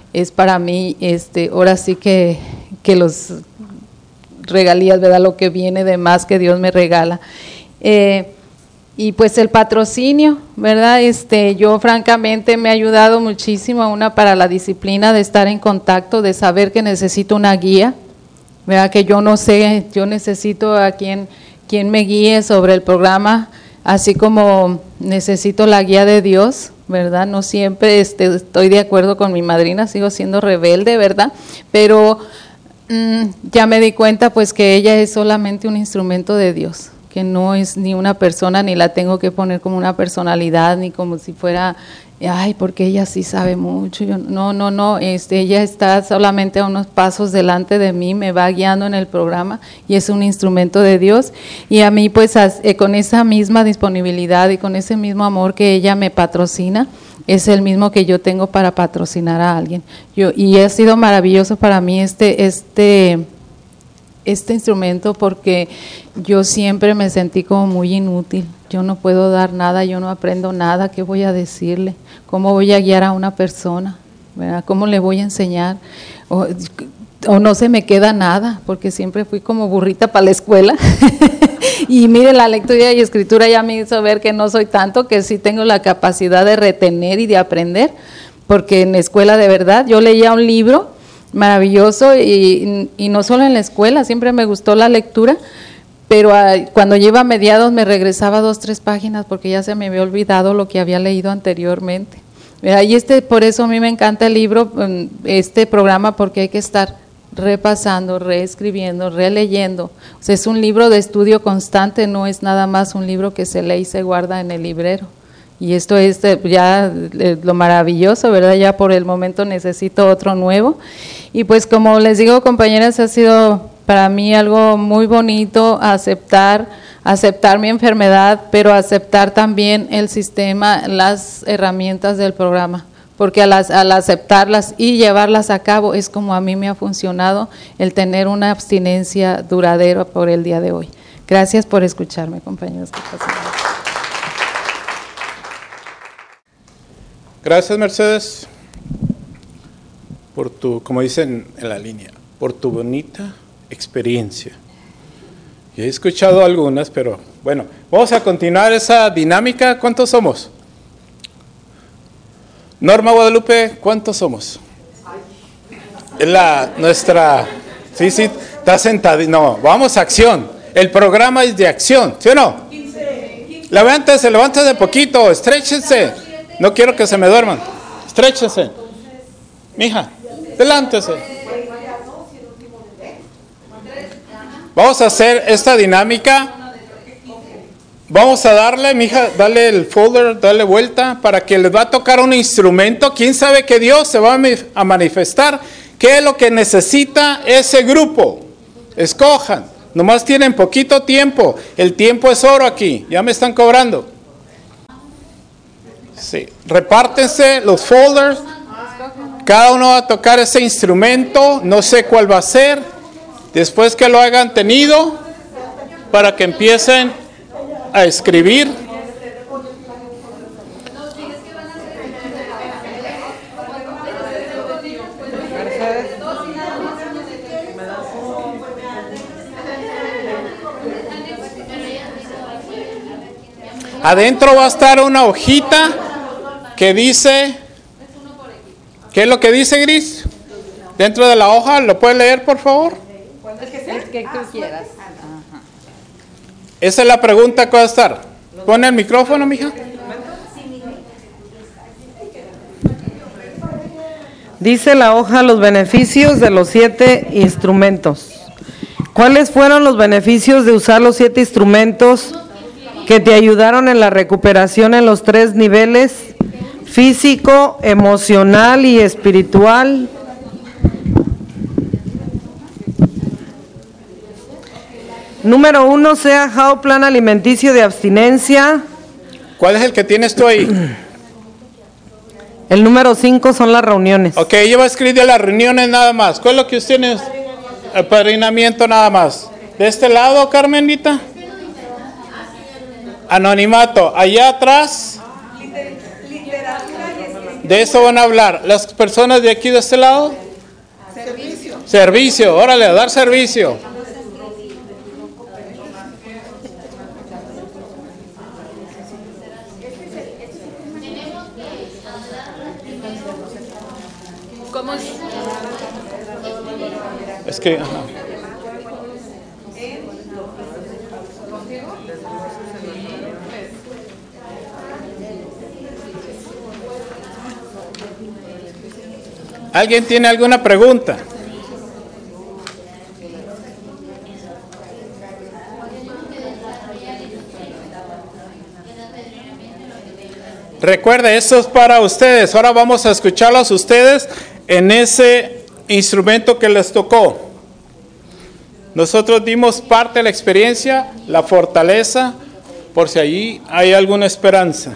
es para mí, este, ahora sí que, que los regalías, ¿verdad? Lo que viene de más que Dios me regala. Eh, y pues el patrocinio, ¿verdad? Este, yo francamente me ha ayudado muchísimo, una para la disciplina de estar en contacto, de saber que necesito una guía, ¿verdad? Que yo no sé, yo necesito a quien, quien me guíe sobre el programa, así como necesito la guía de Dios, ¿verdad? No siempre este, estoy de acuerdo con mi madrina, sigo siendo rebelde, ¿verdad? Pero mmm, ya me di cuenta pues que ella es solamente un instrumento de Dios, que no es ni una persona, ni la tengo que poner como una personalidad, ni como si fuera, ay, porque ella sí sabe mucho. Yo, no, no, no, este, ella está solamente a unos pasos delante de mí, me va guiando en el programa y es un instrumento de Dios. Y a mí, pues, as, eh, con esa misma disponibilidad y con ese mismo amor que ella me patrocina, es el mismo que yo tengo para patrocinar a alguien. Yo, y ha sido maravilloso para mí este, este, este instrumento, porque yo siempre me sentí como muy inútil. Yo no puedo dar nada, yo no aprendo nada, ¿qué voy a decirle? ¿Cómo voy a guiar a una persona? ¿Verdad? ¿Cómo le voy a enseñar? O, o no se me queda nada, porque siempre fui como burrita para la escuela. Y mire, la lectura y escritura ya me hizo ver que no soy tanto, que sí tengo la capacidad de retener y de aprender, porque en la escuela de verdad, yo leía un libro maravilloso y, y no solo en la escuela, siempre me gustó la lectura, pero a, cuando lleva a mediados me regresaba dos, tres páginas porque ya se me había olvidado lo que había leído anteriormente. Y este, por eso a mí me encanta el libro, este programa, porque hay que estar repasando, reescribiendo, releyendo. O sea, es un libro de estudio constante, no es nada más un libro que se lee y se guarda en el librero. Y esto es ya lo maravilloso, ¿verdad? Ya por el momento necesito otro nuevo. Y pues como les digo, compañeras, ha sido para mí algo muy bonito aceptar, aceptar mi enfermedad, pero aceptar también el sistema, las herramientas del programa, porque al, al aceptarlas y llevarlas a cabo es como a mí me ha funcionado el tener una abstinencia duradera por el día de hoy. Gracias por escucharme, compañeros. Gracias, Mercedes, por tu, como dicen en la línea, por tu bonita experiencia. Yo he escuchado algunas, pero bueno, vamos a continuar esa dinámica. ¿Cuántos somos? Norma Guadalupe, ¿cuántos somos? Es la, nuestra, sí, sí, está sentada, no, vamos a acción. El programa es de acción, ¿sí o no? Levántese, levántese poquito, estréchense. No quiero que se me duerman. Estréchense. Mija, adelántese. Vamos a hacer esta dinámica. Vamos a darle, mija, dale el folder, dale vuelta, para que les va a tocar un instrumento. ¿Quién sabe que Dios se va a manifestar? ¿Qué es lo que necesita ese grupo? Escojan. Nomás tienen poquito tiempo. El tiempo es oro aquí. Ya me están cobrando. Sí, repártense los folders, cada uno va a tocar ese instrumento, no sé cuál va a ser, después que lo hayan tenido, para que empiecen a escribir. Adentro va a estar una hojita que dice, ¿qué es lo que dice, Gris? Dentro de la hoja, ¿lo puedes leer, por favor? El que tú quieras. Ajá. Esa es la pregunta que va a estar. Pon el micrófono, mija. Dice la hoja los beneficios de los siete instrumentos. ¿Cuáles fueron los beneficios de usar los siete instrumentos que te ayudaron en la recuperación en los tres niveles: físico, emocional y espiritual? Número uno, sea How Plan Alimenticio de Abstinencia. ¿Cuál es el que tienes tú ahí? El número cinco son las reuniones. Ok, yo voy a escribir de las reuniones nada más. ¿Cuál es lo que usted tiene? El padrinamiento nada más. ¿De este lado, Carmenita? Anonimato. Allá atrás. De eso van a hablar. Las personas de aquí de este lado. Servicio. Servicio, órale, a dar servicio. ¿Cómo es? Es que... Ajá. ¿Alguien tiene alguna pregunta? Recuerde, esto es para ustedes. Ahora vamos a escucharlos ustedes en ese instrumento que les tocó. Nosotros dimos parte de la experiencia, la fortaleza, por si allí hay alguna esperanza.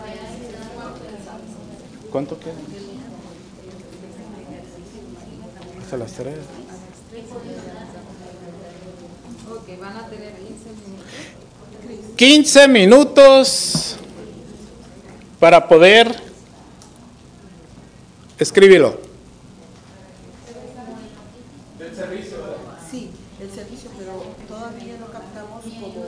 ¿Cuánto queda? Hasta las tres. Ok, van a tener quince minutos. quince minutos para poder escribirlo. ¿Del servicio? Sí, el servicio, pero todavía no captamos como...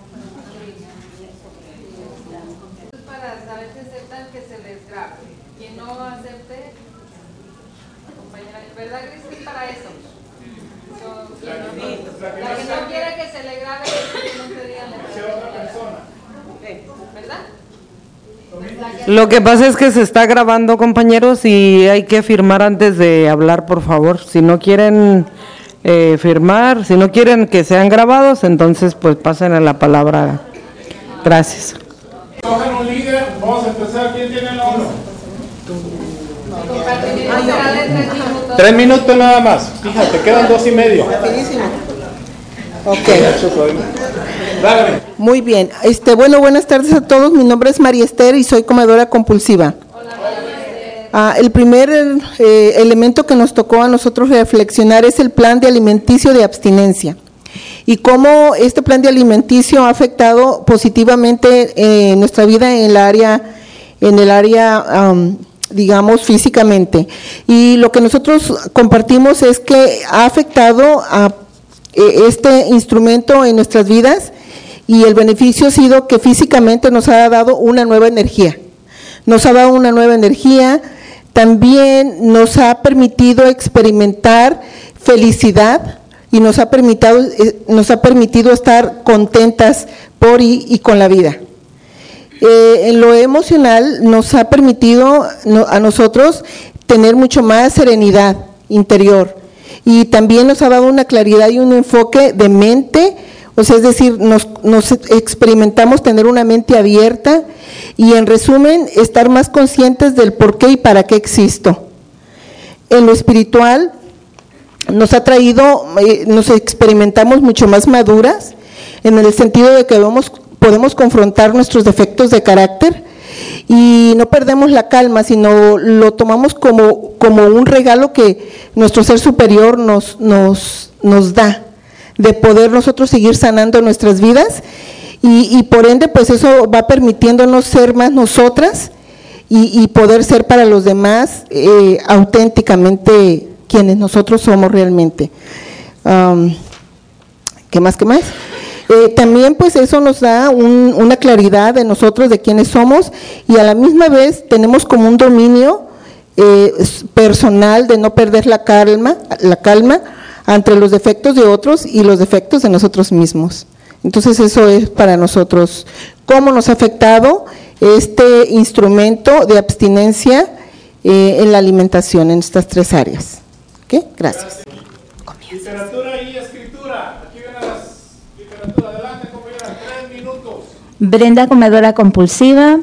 Para saber si aceptan que se les grabe. Quien no acepte, compañera, ¿verdad, Cristina? Para eso. So, la, no, la que no quiera que se le grabe, no sería la otra persona. ¿Verdad? Lo que pasa es que se está grabando, compañeros, y hay que firmar antes de hablar, por favor. Si no quieren eh, firmar, si no quieren que sean grabados, entonces pues pasen a la palabra. Gracias. Cogen un líder, vamos a empezar. ¿Quién tiene la uno? Tres minutos nada más. Fíjate, quedan dos y medio. Rapidísimo. Ok. Dale. Muy bien. Este, bueno, buenas tardes a todos. Mi nombre es María Esther y soy comedora compulsiva. Ah, el primer eh, elemento que nos tocó a nosotros reflexionar es el plan de alimenticio de abstinencia y cómo este plan de alimenticio ha afectado positivamente eh, nuestra vida en el área, en el área, um, digamos, físicamente. Y lo que nosotros compartimos es que ha afectado a eh, este instrumento en nuestras vidas y el beneficio ha sido que físicamente nos ha dado una nueva energía. Nos ha dado una nueva energía, también nos ha permitido experimentar felicidad y nos ha permitido, nos ha permitido estar contentas por y, y con la vida. Eh, en lo emocional nos ha permitido no, a nosotros tener mucho más serenidad interior y también nos ha dado una claridad y un enfoque de mente. O sea, es decir, nos, nos experimentamos tener una mente abierta y, en resumen, estar más conscientes del por qué y para qué existo. En lo espiritual, nos ha traído, eh, nos experimentamos mucho más maduras, en el sentido de que vamos, podemos confrontar nuestros defectos de carácter y no perdemos la calma, sino lo tomamos como, como un regalo que nuestro ser superior nos, nos, nos da, de poder nosotros seguir sanando nuestras vidas y, y por ende pues eso va permitiéndonos ser más nosotras y, y poder ser para los demás eh, auténticamente quienes nosotros somos realmente. Um, ¿Qué más, qué más? Eh, también pues eso nos da un, una claridad de nosotros, de quiénes somos y a la misma vez tenemos como un dominio eh, personal de no perder la calma, la calma ante los defectos de otros y los defectos de nosotros mismos. Entonces eso es para nosotros cómo nos ha afectado este instrumento de abstinencia eh, en la alimentación en estas tres áreas. ¿Ok? Gracias. Literatura y escritura. Aquí vienen las literaturas. Adelante, compañera. Tres minutos. Brenda, comedora compulsiva.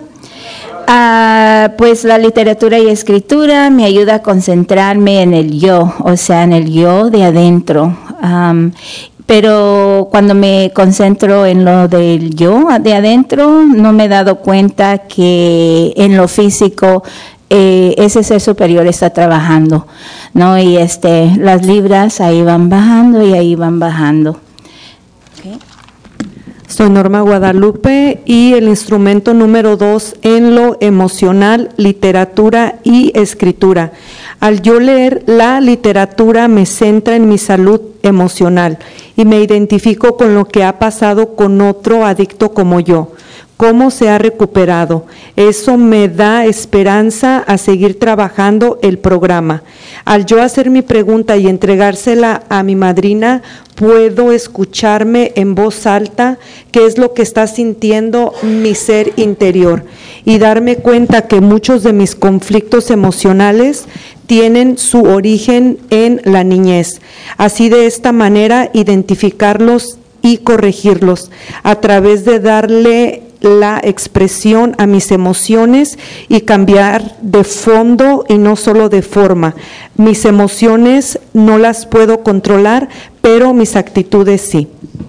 Ah, pues la literatura y escritura me ayuda a concentrarme en el yo, o sea, en el yo de adentro. Um, pero cuando me concentro en lo del yo de adentro, no me he dado cuenta que en lo físico eh, ese ser superior está trabajando, ¿no? Y este, las libras ahí van bajando y ahí van bajando. Okay. Soy Norma Guadalupe y el instrumento número dos en lo emocional, literatura y escritura. Al yo leer la literatura me centra en mi salud emocional y me identifico con lo que ha pasado con otro adicto como yo. ¿Cómo se ha recuperado? Eso me da esperanza a seguir trabajando el programa. Al yo hacer mi pregunta y entregársela a mi madrina, puedo escucharme en voz alta qué es lo que está sintiendo mi ser interior y darme cuenta que muchos de mis conflictos emocionales tienen su origen en la niñez. Así, de esta manera, identificarlos y corregirlos a través de darle la expresión a mis emociones y cambiar de fondo y no solo de forma. Mis emociones no las puedo controlar, pero mis actitudes sí.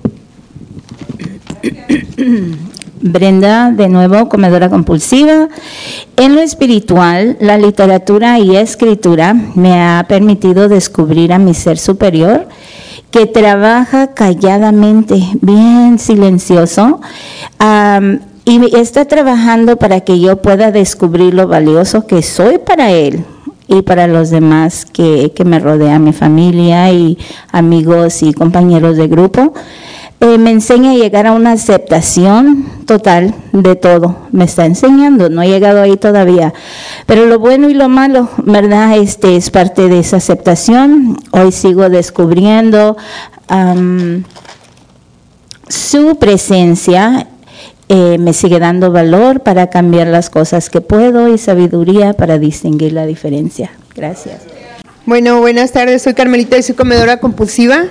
Brenda, de nuevo, comedora compulsiva. En lo espiritual, la literatura y escritura me ha permitido descubrir a mi ser superior, que trabaja calladamente, bien silencioso, um, y está trabajando para que yo pueda descubrir lo valioso que soy para él y para los demás que, que me rodean, mi familia y amigos y compañeros de grupo. Eh, me enseña a llegar a una aceptación total de todo. Me está enseñando, no he llegado ahí todavía. Pero lo bueno y lo malo, ¿verdad? Este es parte de esa aceptación. Hoy sigo descubriendo um, su presencia. Eh, me sigue dando valor para cambiar las cosas que puedo y sabiduría para distinguir la diferencia. Gracias. Bueno, buenas tardes. Soy Carmelita y soy comedora compulsiva.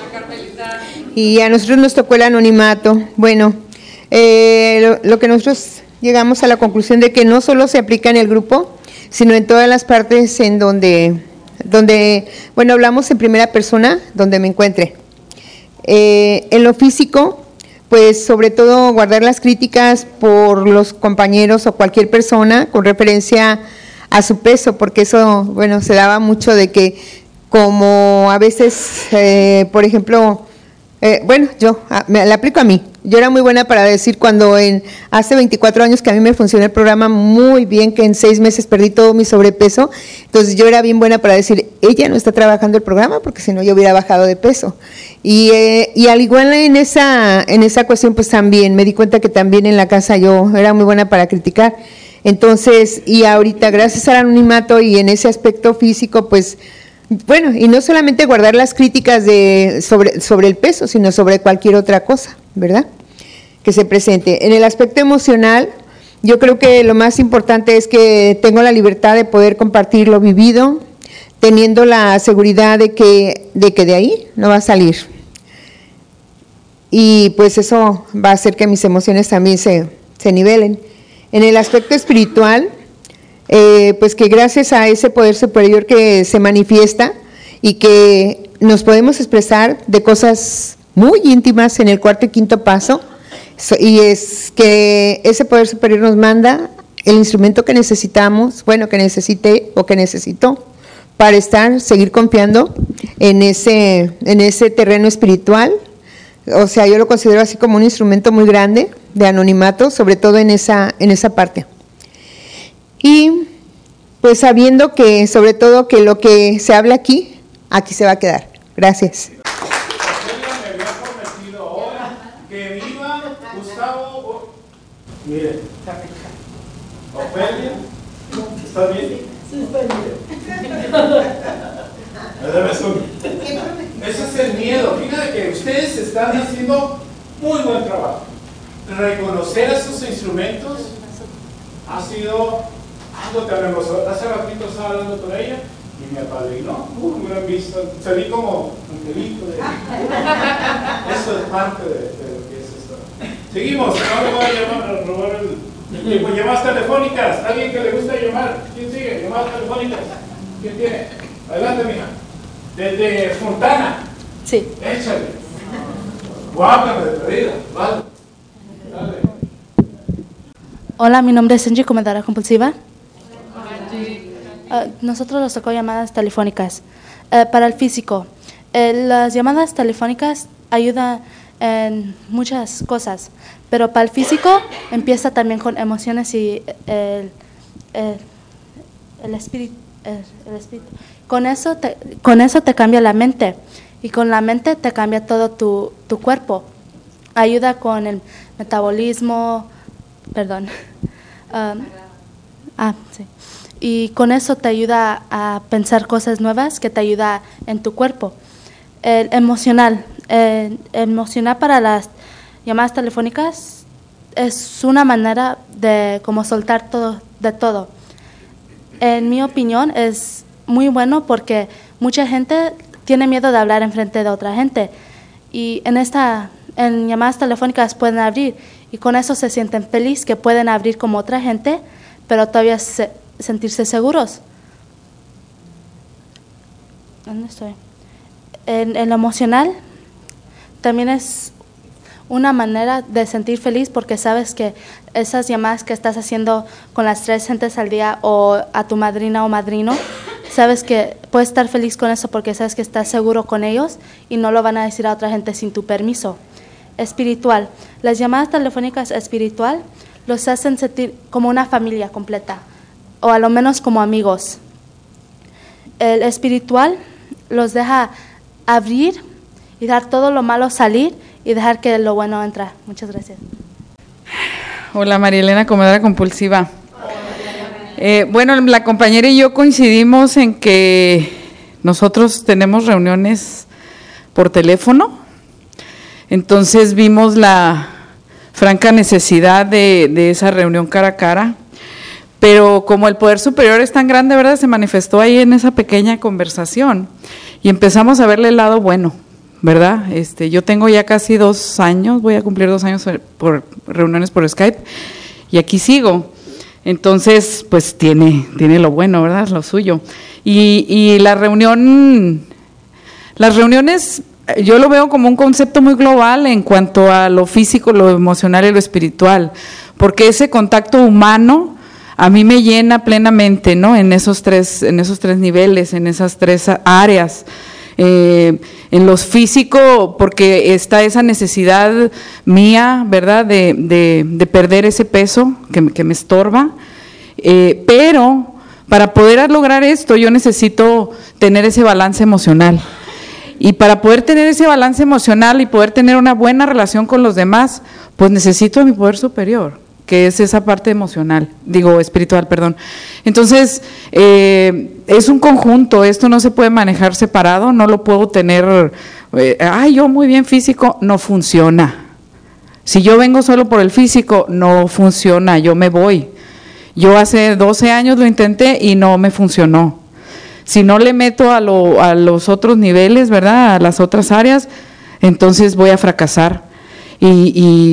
Y a nosotros nos tocó el anonimato. Bueno, eh, lo, lo que nosotros llegamos a la conclusión de que no solo se aplica en el grupo, sino en todas las partes en donde, donde bueno, hablamos en primera persona, donde me encuentre. Eh, en lo físico, pues sobre todo guardar las críticas por los compañeros o cualquier persona con referencia a su peso, porque eso, bueno, se daba mucho de que como a veces, eh, por ejemplo, Eh, bueno, yo a, me la aplico a mí. Yo era muy buena para decir cuando en hace veinticuatro años que a mí me funcionó el programa muy bien, que en seis meses perdí todo mi sobrepeso, entonces yo era bien buena para decir, ella no está trabajando el programa porque si no yo hubiera bajado de peso. Y, eh, y al igual en esa, en esa cuestión pues también me di cuenta que también en la casa yo era muy buena para criticar. Entonces, y ahorita gracias al anonimato y en ese aspecto físico pues, bueno, y no solamente guardar las críticas de sobre, sobre el peso, sino sobre cualquier otra cosa, ¿verdad?, que se presente. En el aspecto emocional, yo creo que lo más importante es que tengo la libertad de poder compartir lo vivido, teniendo la seguridad de que de, que de ahí no va a salir. Y pues eso va a hacer que mis emociones también se, se nivelen. En el aspecto espiritual, Eh, pues que gracias a ese poder superior que se manifiesta y que nos podemos expresar de cosas muy íntimas en el cuarto y quinto paso, y es que ese poder superior nos manda el instrumento que necesitamos, bueno, que necesite o que necesito para estar, seguir confiando en ese, en ese terreno espiritual. O sea, yo lo considero así como un instrumento muy grande de anonimato, sobre todo en esa, en esa parte. Y pues sabiendo que, sobre todo, que lo que se habla aquí, aquí se va a quedar. Gracias. Me había prometido ahora que viva Gustavo. Miren. Ofelia, ¿estás bien? Sí, estoy bien. Ese es el miedo. Fíjate que ustedes están haciendo muy buen trabajo. Reconocer esos instrumentos ha sido algo tan hermoso. Hace ratito estaba hablando con ella y me apadrinó. Uh, me han visto. Salí como angelito de eso es parte de, de lo que es esto. Seguimos. Ahora voy a llamar a robar el, el tiempo. Llamadas telefónicas. ¿Alguien que le gusta llamar? ¿Quién sigue? Llamadas telefónicas. ¿Quién tiene? Adelante, mija. Desde Fontana. Sí. Échale. Guápame de perdida. Vale. Dale. Hola, mi nombre es Angie, comedora compulsiva. Uh, nosotros nos tocó llamadas telefónicas. Uh, para el físico, uh, las llamadas telefónicas ayudan en muchas cosas. Pero para el físico empieza también con emociones y el, el, el espíritu. El, el espíritu. Con eso, te, con eso te cambia la mente y con la mente te cambia todo tu, tu cuerpo. Ayuda con el metabolismo, perdón. Um, ah, sí. Y con eso te ayuda a pensar cosas nuevas que te ayuda en tu cuerpo. El emocional. El emocional para las llamadas telefónicas es una manera de como soltar todo de todo. En mi opinión es muy bueno porque mucha gente tiene miedo de hablar enfrente de otra gente y en esta en llamadas telefónicas pueden abrir y con eso se sienten felices que pueden abrir como otra gente, pero todavía se, sentirse seguros. ¿Dónde estoy? En, en lo emocional también es una manera de sentir feliz porque sabes que esas llamadas que estás haciendo con las tres gentes al día o a tu madrina o madrino, sabes que puedes estar feliz con eso porque sabes que estás seguro con ellos y no lo van a decir a otra gente sin tu permiso. Espiritual. Las llamadas telefónicas espiritual los hacen sentir como una familia completa o a lo menos como amigos. El espiritual los deja abrir y dejar todo lo malo salir y dejar que lo bueno entra. Muchas gracias. Hola, María Elena, comedora compulsiva. Eh, bueno, la compañera y yo coincidimos en que nosotros tenemos reuniones por teléfono, entonces vimos la franca necesidad de, de esa reunión cara a cara, pero como el poder superior es tan grande, ¿verdad?, se manifestó ahí en esa pequeña conversación y empezamos a verle el lado bueno, ¿verdad? Este, yo tengo ya casi dos años, voy a cumplir dos años por reuniones por Skype y aquí sigo. Entonces, pues tiene, tiene lo bueno, ¿verdad? Lo suyo. Y, y la reunión, las reuniones, yo lo veo como un concepto muy global en cuanto a lo físico, lo emocional y lo espiritual, porque ese contacto humano a mí me llena plenamente, ¿no? En esos tres, en esos tres niveles, en esas tres áreas. Eh, en lo físico, porque está esa necesidad mía, ¿verdad?, de, de, de perder ese peso que, que me estorba, eh, pero para poder lograr esto yo necesito tener ese balance emocional, y para poder tener ese balance emocional y poder tener una buena relación con los demás, pues necesito a mi poder superior, que es esa parte emocional, digo espiritual, perdón. Entonces, eh, es un conjunto, esto no se puede manejar separado, no lo puedo tener, eh, ay, yo muy bien físico, no funciona. Si yo vengo solo por el físico, no funciona, yo me voy. Yo hace doce años lo intenté y no me funcionó. Si no le meto a, lo, a los otros niveles, ¿verdad?, a las otras áreas, entonces voy a fracasar. Y,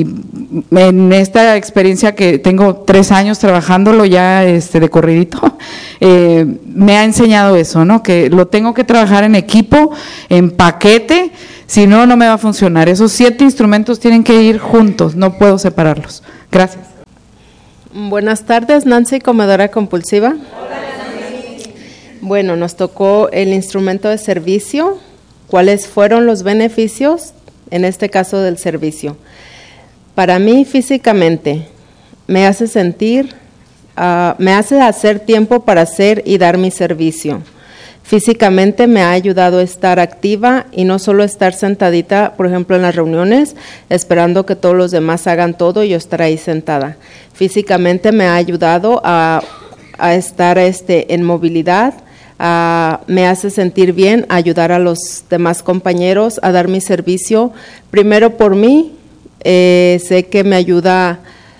y en esta experiencia que tengo tres años trabajándolo ya este, de corridito, eh, me ha enseñado eso, ¿no? Que lo tengo que trabajar en equipo, en paquete, si no, no me va a funcionar. Esos siete instrumentos tienen que ir juntos, no puedo separarlos. Gracias. Buenas tardes, Nancy, comedora compulsiva. Bueno, nos tocó el instrumento de servicio. ¿Cuáles fueron los beneficios? En este caso del servicio. Para mí físicamente me hace sentir, uh, me hace hacer tiempo para hacer y dar mi servicio. Físicamente me ha ayudado a estar activa y no solo estar sentadita, por ejemplo en las reuniones, esperando que todos los demás hagan todo y yo estar ahí sentada. Físicamente me ha ayudado a, a estar este, en movilidad. Uh, me hace sentir bien, ayudar a los demás compañeros, a dar mi servicio, primero por mí, eh, sé que me ayuda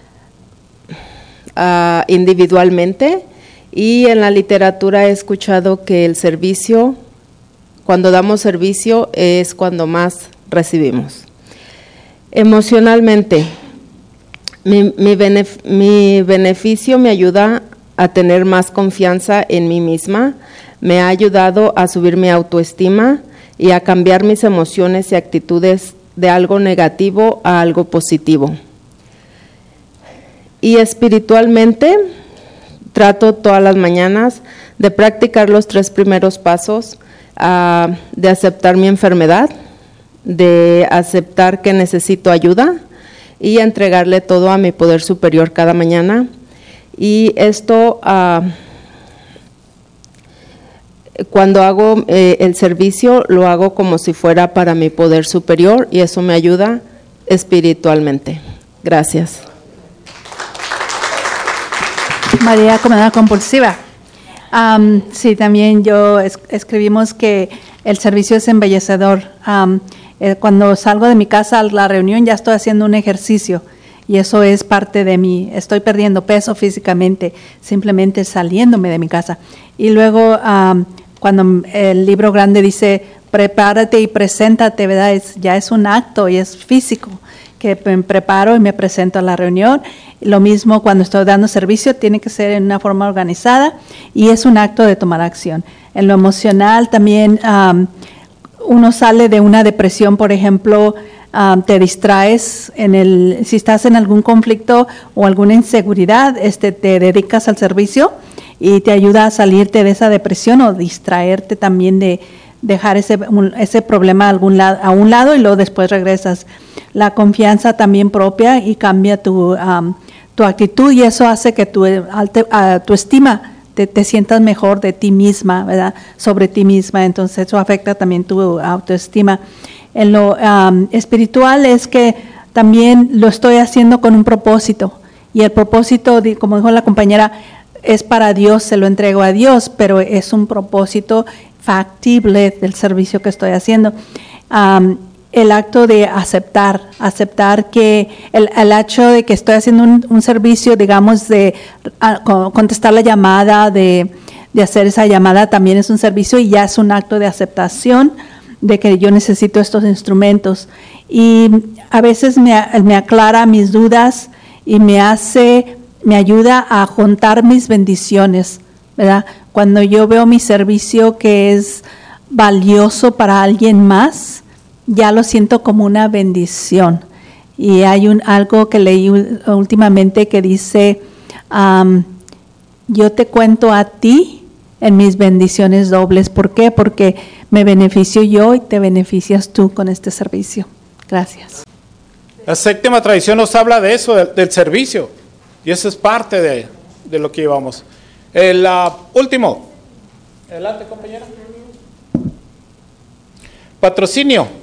uh, individualmente, y en la literatura he escuchado que el servicio, cuando damos servicio, es cuando más recibimos. Emocionalmente, mi, mi, benef- mi beneficio me ayuda a tener más confianza en mí misma, me ha ayudado a subir mi autoestima y a cambiar mis emociones y actitudes de algo negativo a algo positivo. Y espiritualmente, trato todas las mañanas de practicar los tres primeros pasos, uh, de aceptar mi enfermedad, de aceptar que necesito ayuda y entregarle todo a mi poder superior cada mañana. Y esto, uh, cuando hago eh, el servicio, lo hago como si fuera para mi poder superior y eso me ayuda espiritualmente. Gracias. María, comedora compulsiva. Um, sí, también yo es, escribimos que el servicio es embellecedor. Um, eh, cuando salgo de mi casa a la reunión ya estoy haciendo un ejercicio y eso es parte de mí. Estoy perdiendo peso físicamente, simplemente saliéndome de mi casa. Y luego um, cuando el libro grande dice prepárate y preséntate, ¿verdad? Es, ya es un acto y es físico, que me preparo y me presento a la reunión. Lo mismo cuando estoy dando servicio, tiene que ser en una forma organizada y es un acto de tomar acción. En lo emocional también um, uno sale de una depresión, por ejemplo, um, te distraes, en el, si estás en algún conflicto o alguna inseguridad, este, te dedicas al servicio y te ayuda a salirte de esa depresión o distraerte también de dejar ese, un, ese problema a, algún lado, a un lado y luego después regresas. La confianza también propia y cambia tu, um, tu actitud y eso hace que tu, alte, uh, tu estima te, te sientas mejor de ti misma, ¿verdad? Sobre ti misma, entonces eso afecta también tu autoestima. En lo um, espiritual es que también lo estoy haciendo con un propósito y el propósito, como dijo la compañera, es para Dios, se lo entrego a Dios, pero es un propósito factible del servicio que estoy haciendo. Um, el acto de aceptar, aceptar que el, el hecho de que estoy haciendo un, un servicio, digamos, de uh, contestar la llamada, de, de hacer esa llamada, también es un servicio y ya es un acto de aceptación de que yo necesito estos instrumentos. Y a veces me, me aclara mis dudas y me hace, me ayuda a juntar mis bendiciones, ¿verdad? Cuando yo veo mi servicio que es valioso para alguien más, ya lo siento como una bendición. Y hay un algo que leí últimamente que dice, um, yo te cuento a ti en mis bendiciones dobles. ¿Por qué? Porque me beneficio yo y te beneficias tú con este servicio. Gracias. La séptima tradición nos habla de eso, del, del servicio. Y eso es parte de, de lo que llevamos. El uh, último. Adelante, compañera. Patrocinio.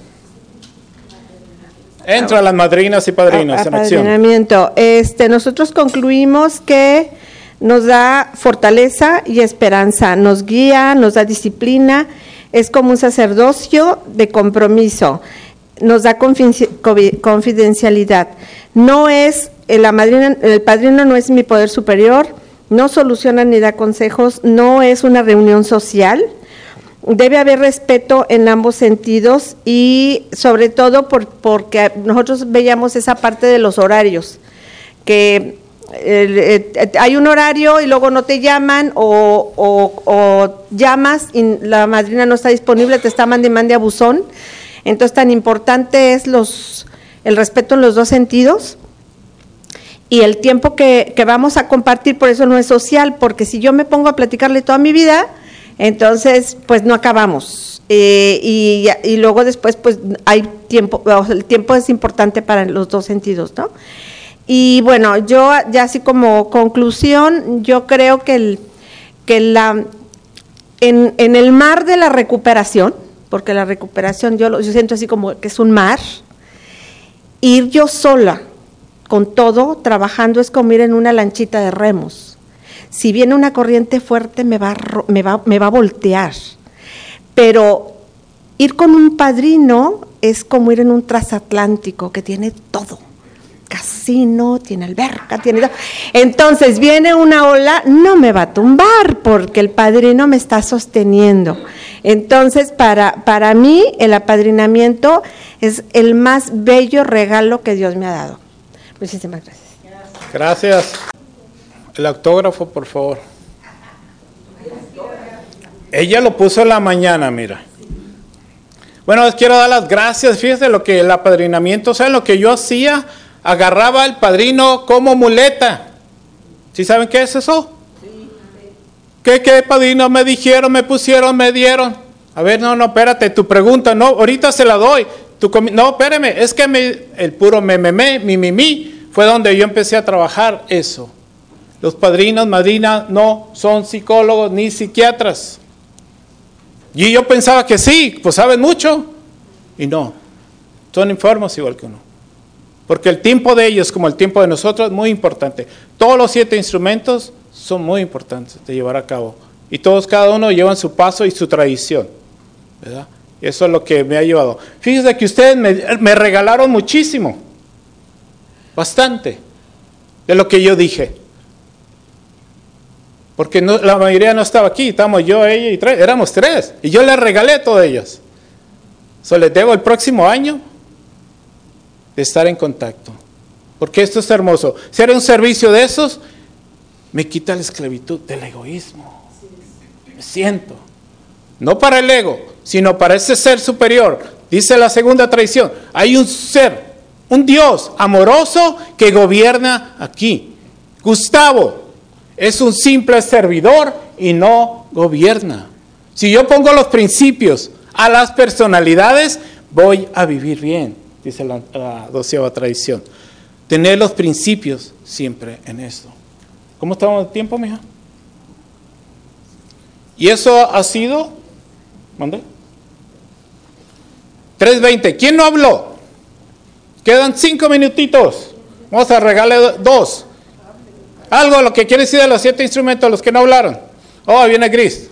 Entra las madrinas y padrinos en acción. Apadrinamiento. Este, nosotros concluimos que nos da fortaleza y esperanza, nos guía, nos da disciplina, es como un sacerdocio de compromiso, nos da confidencialidad. No es, la madrina, el padrino no es mi poder superior, no soluciona ni da consejos, no es una reunión social. Debe haber respeto en ambos sentidos y sobre todo por, porque nosotros veíamos esa parte de los horarios, que eh, eh, hay un horario y luego no te llaman o, o, o llamas y la madrina no está disponible, te está mande mande a buzón. Entonces tan importante es los el respeto en los dos sentidos y el tiempo que, que vamos a compartir, por eso no es social, porque si yo me pongo a platicarle toda mi vida, entonces, pues no acabamos eh, y, y luego después, pues hay tiempo, el tiempo es importante para los dos sentidos, ¿no? Y bueno, yo ya así como conclusión, yo creo que, el, que la, en, en el mar de la recuperación, porque la recuperación yo, lo, yo siento así como que es un mar, ir yo sola con todo, trabajando, es como ir en una lanchita de remos. Si viene una corriente fuerte me va, me va, me va a voltear, pero ir con un padrino es como ir en un transatlántico que tiene todo, casino, tiene alberca, tiene todo. Entonces viene una ola, no me va a tumbar porque el padrino me está sosteniendo. Entonces para, para mí el apadrinamiento es el más bello regalo que Dios me ha dado. Muchísimas gracias. Gracias. El autógrafo, por favor. Ella lo puso en la mañana, mira. Bueno, les quiero dar las gracias. Fíjense lo que el apadrinamiento, ¿saben lo que yo hacía? Agarraba al padrino como muleta. ¿Sí saben qué es eso? ¿Qué, qué padrino me dijeron, me pusieron, me dieron? A ver, no, no, espérate, tu pregunta, no, ahorita se la doy. tu comi no, espérame, es que me, el puro me, me, me, mi, mi, mi, fue donde yo empecé a trabajar eso. Los padrinos, madrinas no son psicólogos ni psiquiatras. Y yo pensaba que sí, pues saben mucho. Y no, son enfermos igual que uno. Porque el tiempo de ellos, como el tiempo de nosotros, es muy importante. Todos los siete instrumentos son muy importantes de llevar a cabo. Y todos, cada uno, llevan su paso y su tradición, ¿verdad? Y eso es lo que me ha llevado. Fíjense que ustedes me, me regalaron muchísimo. Bastante. De lo que yo dije. Porque no, la mayoría no estaba aquí. Estábamos yo, ella y tres. Éramos tres. Y yo les regalé a todos ellos. So, les debo el próximo año de estar en contacto. Porque esto es hermoso. Si era un servicio de esos, me quita la esclavitud del egoísmo. Me siento. No para el ego, sino para ese ser superior. Dice la segunda tradición, hay un ser, un Dios amoroso que gobierna aquí. Gustavo es un simple servidor y no gobierna. Si yo pongo los principios a las personalidades, voy a vivir bien, dice la, la doceava tradición. Tener los principios siempre en esto. ¿Cómo estamos de tiempo, mija? Y eso ha sido, ¿mande? tres veinte. ¿Quién no habló? Quedan cinco minutitos. Vamos a regalar dos. Algo lo que quiere decir de los siete instrumentos, los que no hablaron. Oh, viene Gris.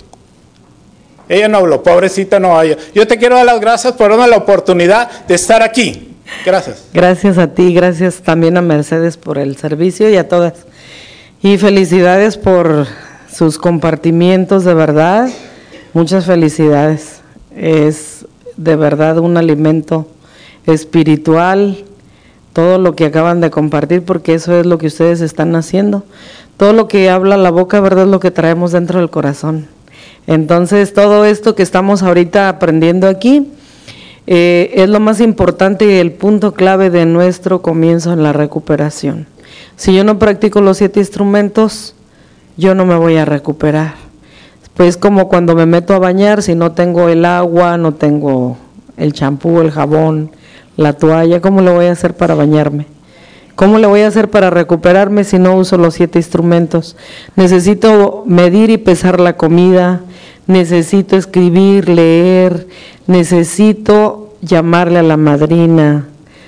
Ella no habló, pobrecita no haya. Yo te quiero dar las gracias por darme la oportunidad de estar aquí. Gracias. Gracias a ti, gracias también a Mercedes por el servicio y a todas. Y felicidades por sus compartimientos, de verdad. Muchas felicidades. Es de verdad un alimento espiritual, todo lo que acaban de compartir, porque eso es lo que ustedes están haciendo. Todo lo que habla la boca, verdad, es lo que traemos dentro del corazón. Entonces, todo esto que estamos ahorita aprendiendo aquí, eh, es lo más importante y el punto clave de nuestro comienzo en la recuperación. Si yo no practico los siete instrumentos, yo no me voy a recuperar. Pues como cuando me meto a bañar, si no tengo el agua, no tengo el champú, el jabón, la toalla, ¿cómo le voy a hacer para bañarme? ¿Cómo le voy a hacer para recuperarme si no uso los siete instrumentos? Necesito medir y pesar la comida, necesito escribir, leer, necesito llamarle a la madrina,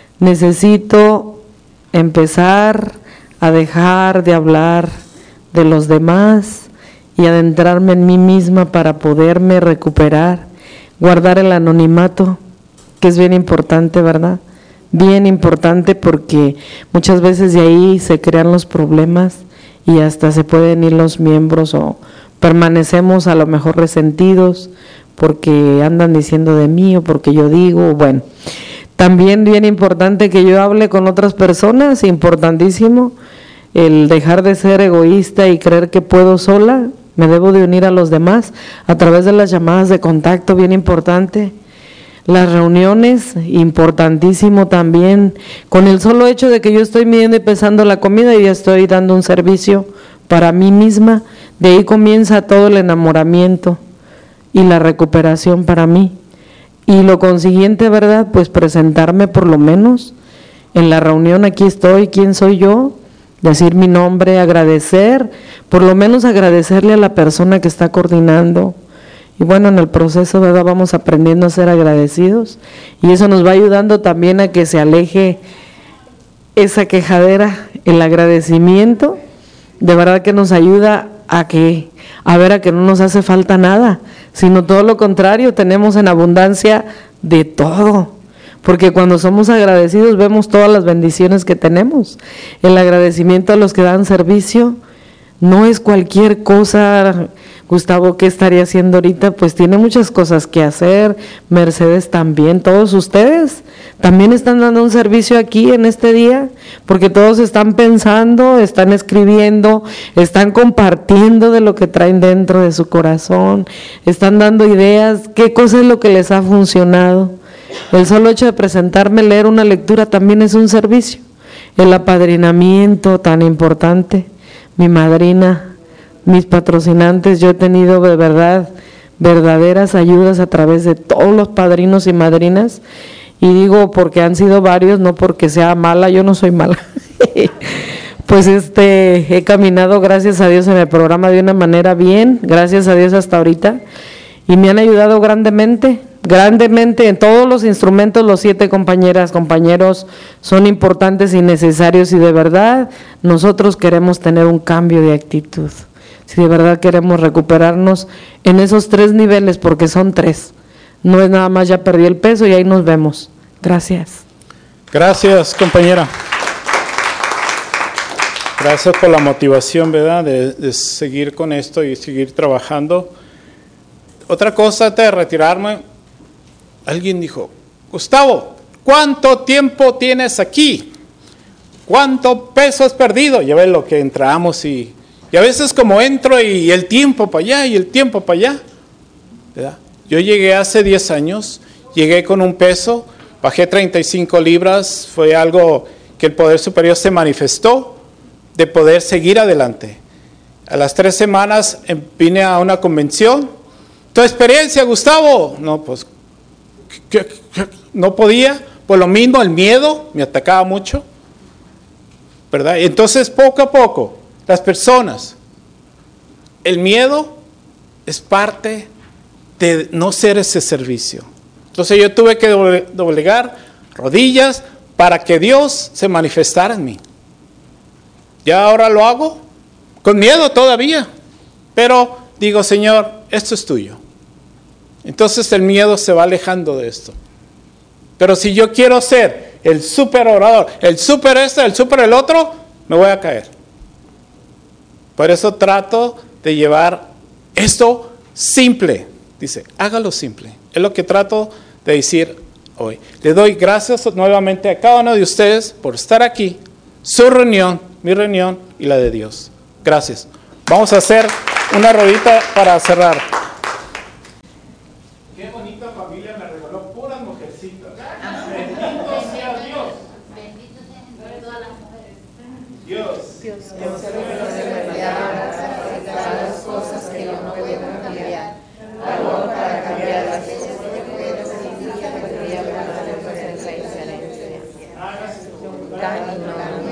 necesito empezar a dejar de hablar de los demás y adentrarme en mí misma para poderme recuperar, guardar el anonimato, que es bien importante, ¿verdad? Bien importante, porque muchas veces de ahí se crean los problemas y hasta se pueden ir los miembros o permanecemos a lo mejor resentidos porque andan diciendo de mí o porque yo digo, bueno. También bien importante que yo hable con otras personas, importantísimo, el dejar de ser egoísta y creer que puedo sola, me debo de unir a los demás a través de las llamadas de contacto, bien importante. Las reuniones, importantísimo también, con el solo hecho de que yo estoy midiendo y pesando la comida y ya estoy dando un servicio para mí misma, de ahí comienza todo el enamoramiento y la recuperación para mí. Y lo consiguiente, ¿verdad? Pues presentarme por lo menos en la reunión, aquí estoy, ¿quién soy yo? Decir mi nombre, agradecer, por lo menos agradecerle a la persona que está coordinando. Y bueno, en el proceso, ¿verdad? Vamos aprendiendo a ser agradecidos y eso nos va ayudando también a que se aleje esa quejadera, el agradecimiento, de verdad que nos ayuda a que, a ver, a que no nos hace falta nada, sino todo lo contrario, tenemos en abundancia de todo, porque cuando somos agradecidos vemos todas las bendiciones que tenemos. El agradecimiento a los que dan servicio no es cualquier cosa. Gustavo, ¿qué estaría haciendo ahorita? Pues tiene muchas cosas que hacer, Mercedes también, todos ustedes también están dando un servicio aquí en este día, porque todos están pensando, están escribiendo, están compartiendo de lo que traen dentro de su corazón, están dando ideas, qué cosa es lo que les ha funcionado. El solo hecho de presentarme, leer una lectura también es un servicio. El apadrinamiento tan importante, mi madrina, mis patrocinantes, yo he tenido de verdad verdaderas ayudas a través de todos los padrinos y madrinas y digo porque han sido varios, no porque sea mala, yo no soy mala. Pues este, he caminado, gracias a Dios, en el programa de una manera bien, gracias a Dios hasta ahorita, y me han ayudado grandemente, grandemente en todos los instrumentos. Los siete compañeras, compañeros son importantes y necesarios, y de verdad nosotros queremos tener un cambio de actitud, si de verdad queremos recuperarnos en esos tres niveles, porque son tres, no es nada más ya perdí el peso y ahí nos vemos. Gracias. Gracias, compañera. Gracias por la motivación, ¿verdad?, de, de seguir con esto y seguir trabajando. Otra cosa, antes de retirarme, alguien dijo, Gustavo, ¿cuánto tiempo tienes aquí? ¿Cuánto peso has perdido? Ya ves lo que entramos y, y a veces como entro y el tiempo para allá y el tiempo para allá, ¿verdad? Yo llegué hace diez años, llegué con un peso, bajé treinta y cinco libras, fue algo que el Poder Superior se manifestó, de poder seguir adelante. A las tres semanas vine a una convención. ¿Tu experiencia, Gustavo? No, pues ¿qué, qué? No podía, por lo mismo el miedo me atacaba mucho, ¿verdad? Entonces poco a poco, las personas, el miedo es parte de no ser ese servicio. Entonces yo tuve que doblegar rodillas para que Dios se manifestara en mí. Ya ahora lo hago, con miedo todavía, pero digo, Señor, esto es tuyo. Entonces el miedo se va alejando de esto. Pero si yo quiero ser el super orador, el super este, el super el otro, me voy a caer. Por eso trato de llevar esto simple. Dice, hágalo simple. Es lo que trato de decir hoy. Le doy gracias nuevamente a cada uno de ustedes por estar aquí, su reunión, mi reunión y la de Dios. Gracias. Vamos a hacer una rodita para cerrar. Qué bonita familia me regaló, puras mujercitas. Bendito sea Dios. Bendito sea todas las mujeres. Dios. Dios. Las cosas que yo no puedo cambiar. Valor para cambiar las cosas que puedo cambiar. Para la presencia y excelencia. Hágase tu voluntad y no